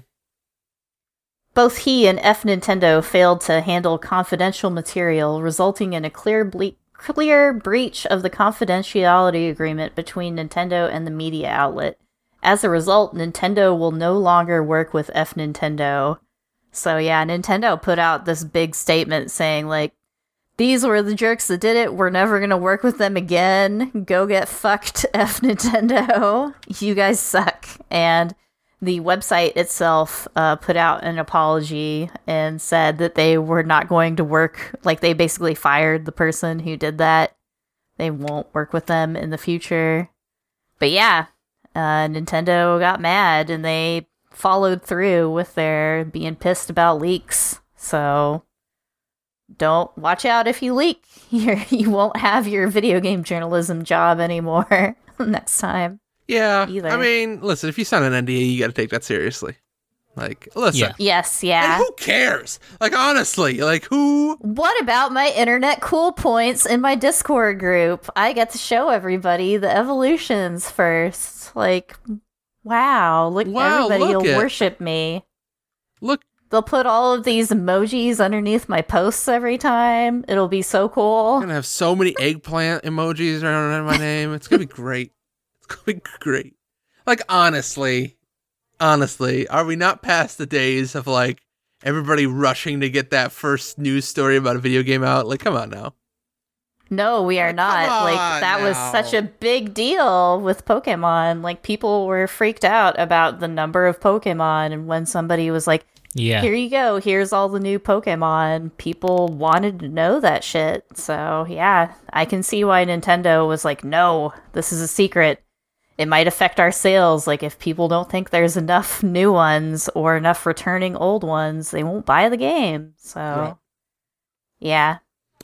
both he and F Nintendo failed to handle confidential material, resulting in a clear ble- clear breach of the confidentiality agreement between Nintendo and the media outlet. As a result, Nintendo will no longer work with F Nintendo. So yeah, Nintendo put out this big statement saying like, these were the jerks that did it. We're never going to work with them again. Go get fucked, F Nintendo. You guys suck. And the website itself uh, put out an apology and said that they were not going to work. Like, they basically fired the person who did that. They won't work with them in the future. But yeah, uh, Nintendo got mad and they followed through with their being pissed about leaks. So don't watch out if you leak. You're, you won't have your video game journalism job anymore next time. Yeah, Either. I mean, listen, if you sign an N D A, you got to take that seriously. Like, listen. Yeah. Yes, And yeah. who cares? Like, honestly, like, who? What about my internet cool points in my Discord group? I get to show everybody the evolutions first. Like, wow, look, Wow, everybody look will it. worship me. Look, They'll put all of these emojis underneath my posts every time. It'll be so cool. I'm going to have so many eggplant emojis around my name. It's going to be great. It's going to be great. Like, honestly, honestly, are we not past the days of, like, everybody rushing to get that first news story about a video game out? Like, come on now. No, we are Like, not. come Like, on that was now. such a big deal with Pokemon. Like, people were freaked out about the number of Pokemon, and when somebody was like, Yeah. here you go, here's all the new Pokemon, people wanted to know that shit. So, yeah, I can see why Nintendo was like, no, this is a secret. It might affect our sales. Like, if people don't think there's enough new ones or enough returning old ones, they won't buy the game. So, Right. yeah.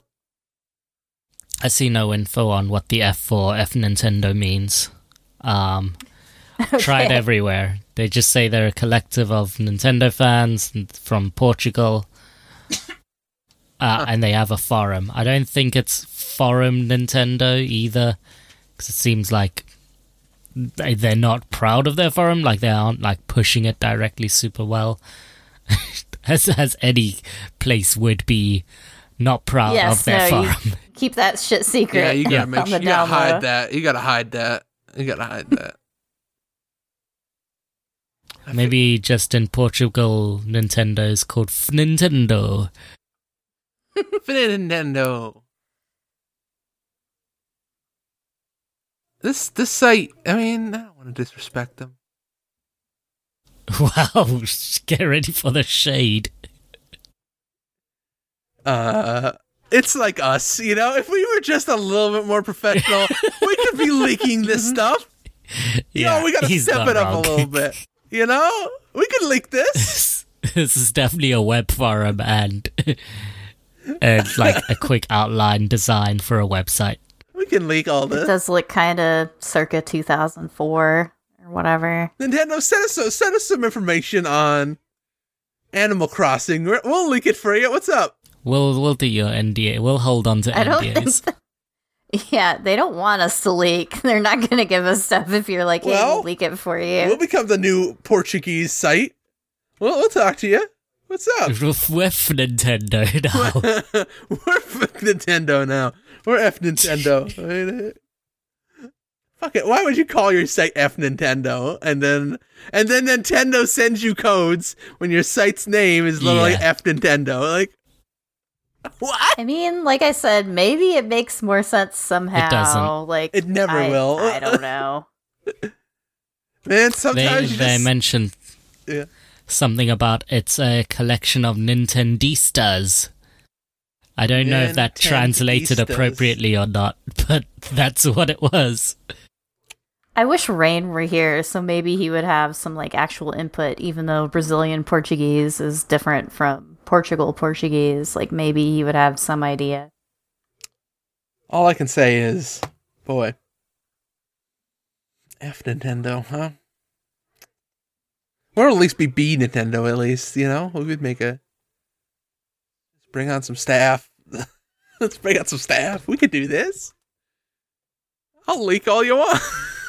I see no info on what the F for F Nintendo means. Um, Tried Okay. everywhere. They just say they're a collective of Nintendo fans from Portugal. Uh, and they have a forum. I don't think it's Forum Nintendo either, because it seems like they- they're not proud of their forum. Like, they aren't like pushing it directly super well, as as any place would be not proud Yes, of their no, you- forum. Keep that shit secret. Yeah, you gotta make on sure. the You gotta down low. hide that. You gotta hide that. You gotta hide that. Maybe just in Portugal, Nintendo is called F- Nintendo. Nintendo. This this site. I mean, I don't want to disrespect them. Wow, get ready for the shade. Uh, it's like us, you know. If we were just a little bit more professional, we could be leaking this stuff. You know, we gotta he's step not it up wrong. a little bit. You know, we could leak this. This is definitely a web forum and and like a quick outline design for a website. We can leak all It this. does look kind of circa two thousand four or whatever. Nintendo, send us send us some information on Animal Crossing. We're- We'll leak it for you. What's up? We'll we'll do your N D A. We'll hold on to I don't N D As. think. Yeah, they don't want us to leak. They're not going to give us stuff if you're like, hey, Well, we'll leak it for you. We'll become the new Portuguese site. Well, we'll talk to you. What's up? With, with Nintendo now. We're F Nintendo now. We're F Nintendo. I mean, uh, fuck it. Why would you call your site F Nintendo? And then and then Nintendo sends you codes when your site's name is literally Yeah. F Nintendo. Like, what? I mean, like I said, maybe it makes more sense somehow. doesn't. Like It never I- will. I don't know. Man, They sometimes you they just... mentioned Yeah. something about it's a collection of Nintendistas. I don't know if that translated Nintendistas. appropriately or not, but that's what it was. I wish Rain were here, so maybe he would have some like actual input, even though Brazilian Portuguese is different from Portugal Portuguese. Like maybe he would have some idea. All I can say is, boy, F Nintendo, huh? Or at least be B Nintendo, at least, you know? We would make a... Let's bring on some staff. Let's bring on some staff. We could do this. I'll leak all you want.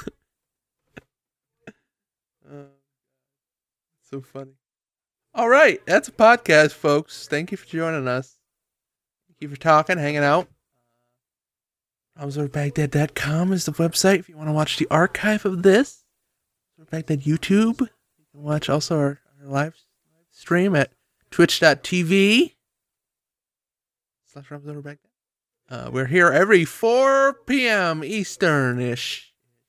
uh, so funny. All right, that's a podcast, folks. Thank you for joining us. Thank you for talking, hanging out. Observe Baghdad dot com is the website if you want to watch the archive of this. Observe Baghdad YouTube. You can watch also our, our live stream at twitch dot t v slash Observe Baghdad. Uh, we're here every four p.m. Eastern-ish.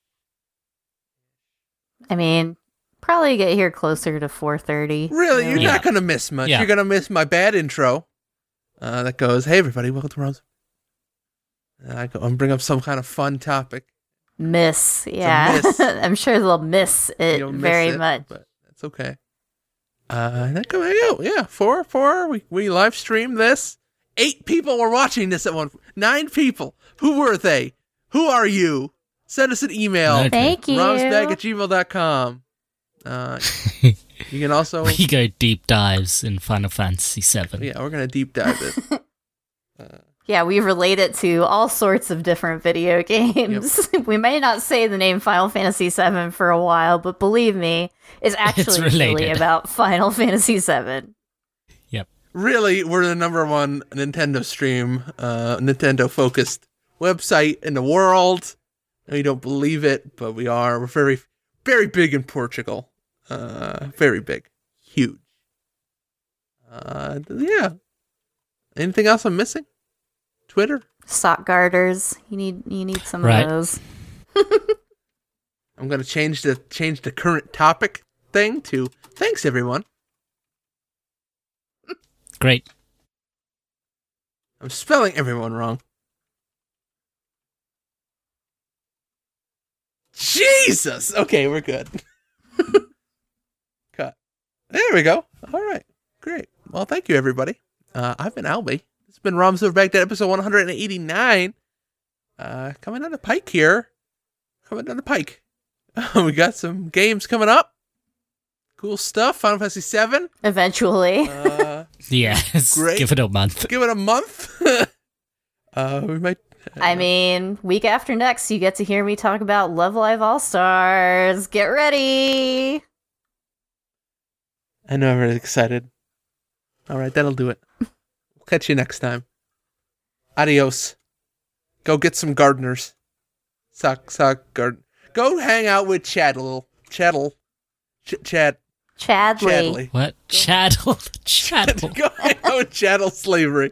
I mean, probably get here closer to four thirty. Really, you're Yeah. not going to miss much. Yeah. You're going to miss my bad intro uh, that goes, hey, everybody, welcome to Rose. And I go and bring up some kind of fun topic. Miss, yeah. miss. I'm sure they'll miss it You'll miss very it, much. but that's okay. Uh, and that coming out, yeah, four, four. We we live streamed this. Eight people were watching this at one. Nine people. Who were they? Who are you? Send us an email. Okay. Thank you. romsbag at gmail dot com. Uh, you can also, We go deep dives in Final Fantasy seven. yeah, we're gonna deep dive this. Uh, Yeah, we relate it to all sorts of different video games. we may not say the name Final Fantasy seven for a while, but believe me, it's actually really related. about Final Fantasy seven. really, we're the number one Nintendo stream, uh, Nintendo focused website in the world. I know you don't believe it, but we are. We're very, very big in Portugal. Uh, very big, huge. Uh, yeah. Anything else I'm missing? Twitter. Sock garters. You need you need some Right. of those. I'm gonna change the change the current topic thing to thanks everyone. Great. I'm spelling everyone wrong. Jesus! Okay, we're good. Cut. There we go. All right. Great. Well, thank you, everybody. Uh, I've been Albie. This has been Roms Over Baghdad, episode one hundred eighty-nine. Uh, coming down the pike here. Coming down the pike. We got some games coming up. Cool stuff. Final Fantasy seven. Eventually. Uh, Yeah, Great. give it a month. give it a month. uh, we might. I mean, week after next, you get to hear me talk about Love Live All Stars. Get ready. I know I'm really excited. All right, that'll do it. We'll catch you next time. Adios. Go get some gardeners. Sock, sock, garden. Go hang out with Chattel. Chattel. Ch- Chad. Chadley. Chadley. What? Chattel. Chattel. Go hang out with chattel slavery.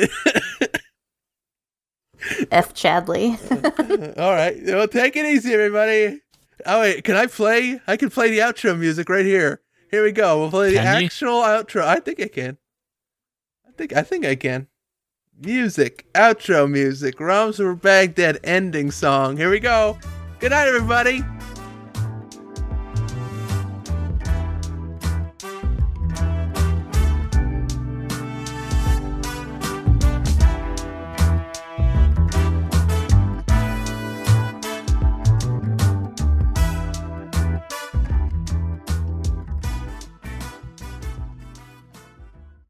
F. Chadley. All right. Well, take it easy, everybody. Oh, wait. Can I play? I can play the outro music right here. Here we go. We'll play the Can you? actual outro. I think I can. I think I think I can. Music. Outro music. Roms Over Baghdad ending song. Here we go. Good night, everybody.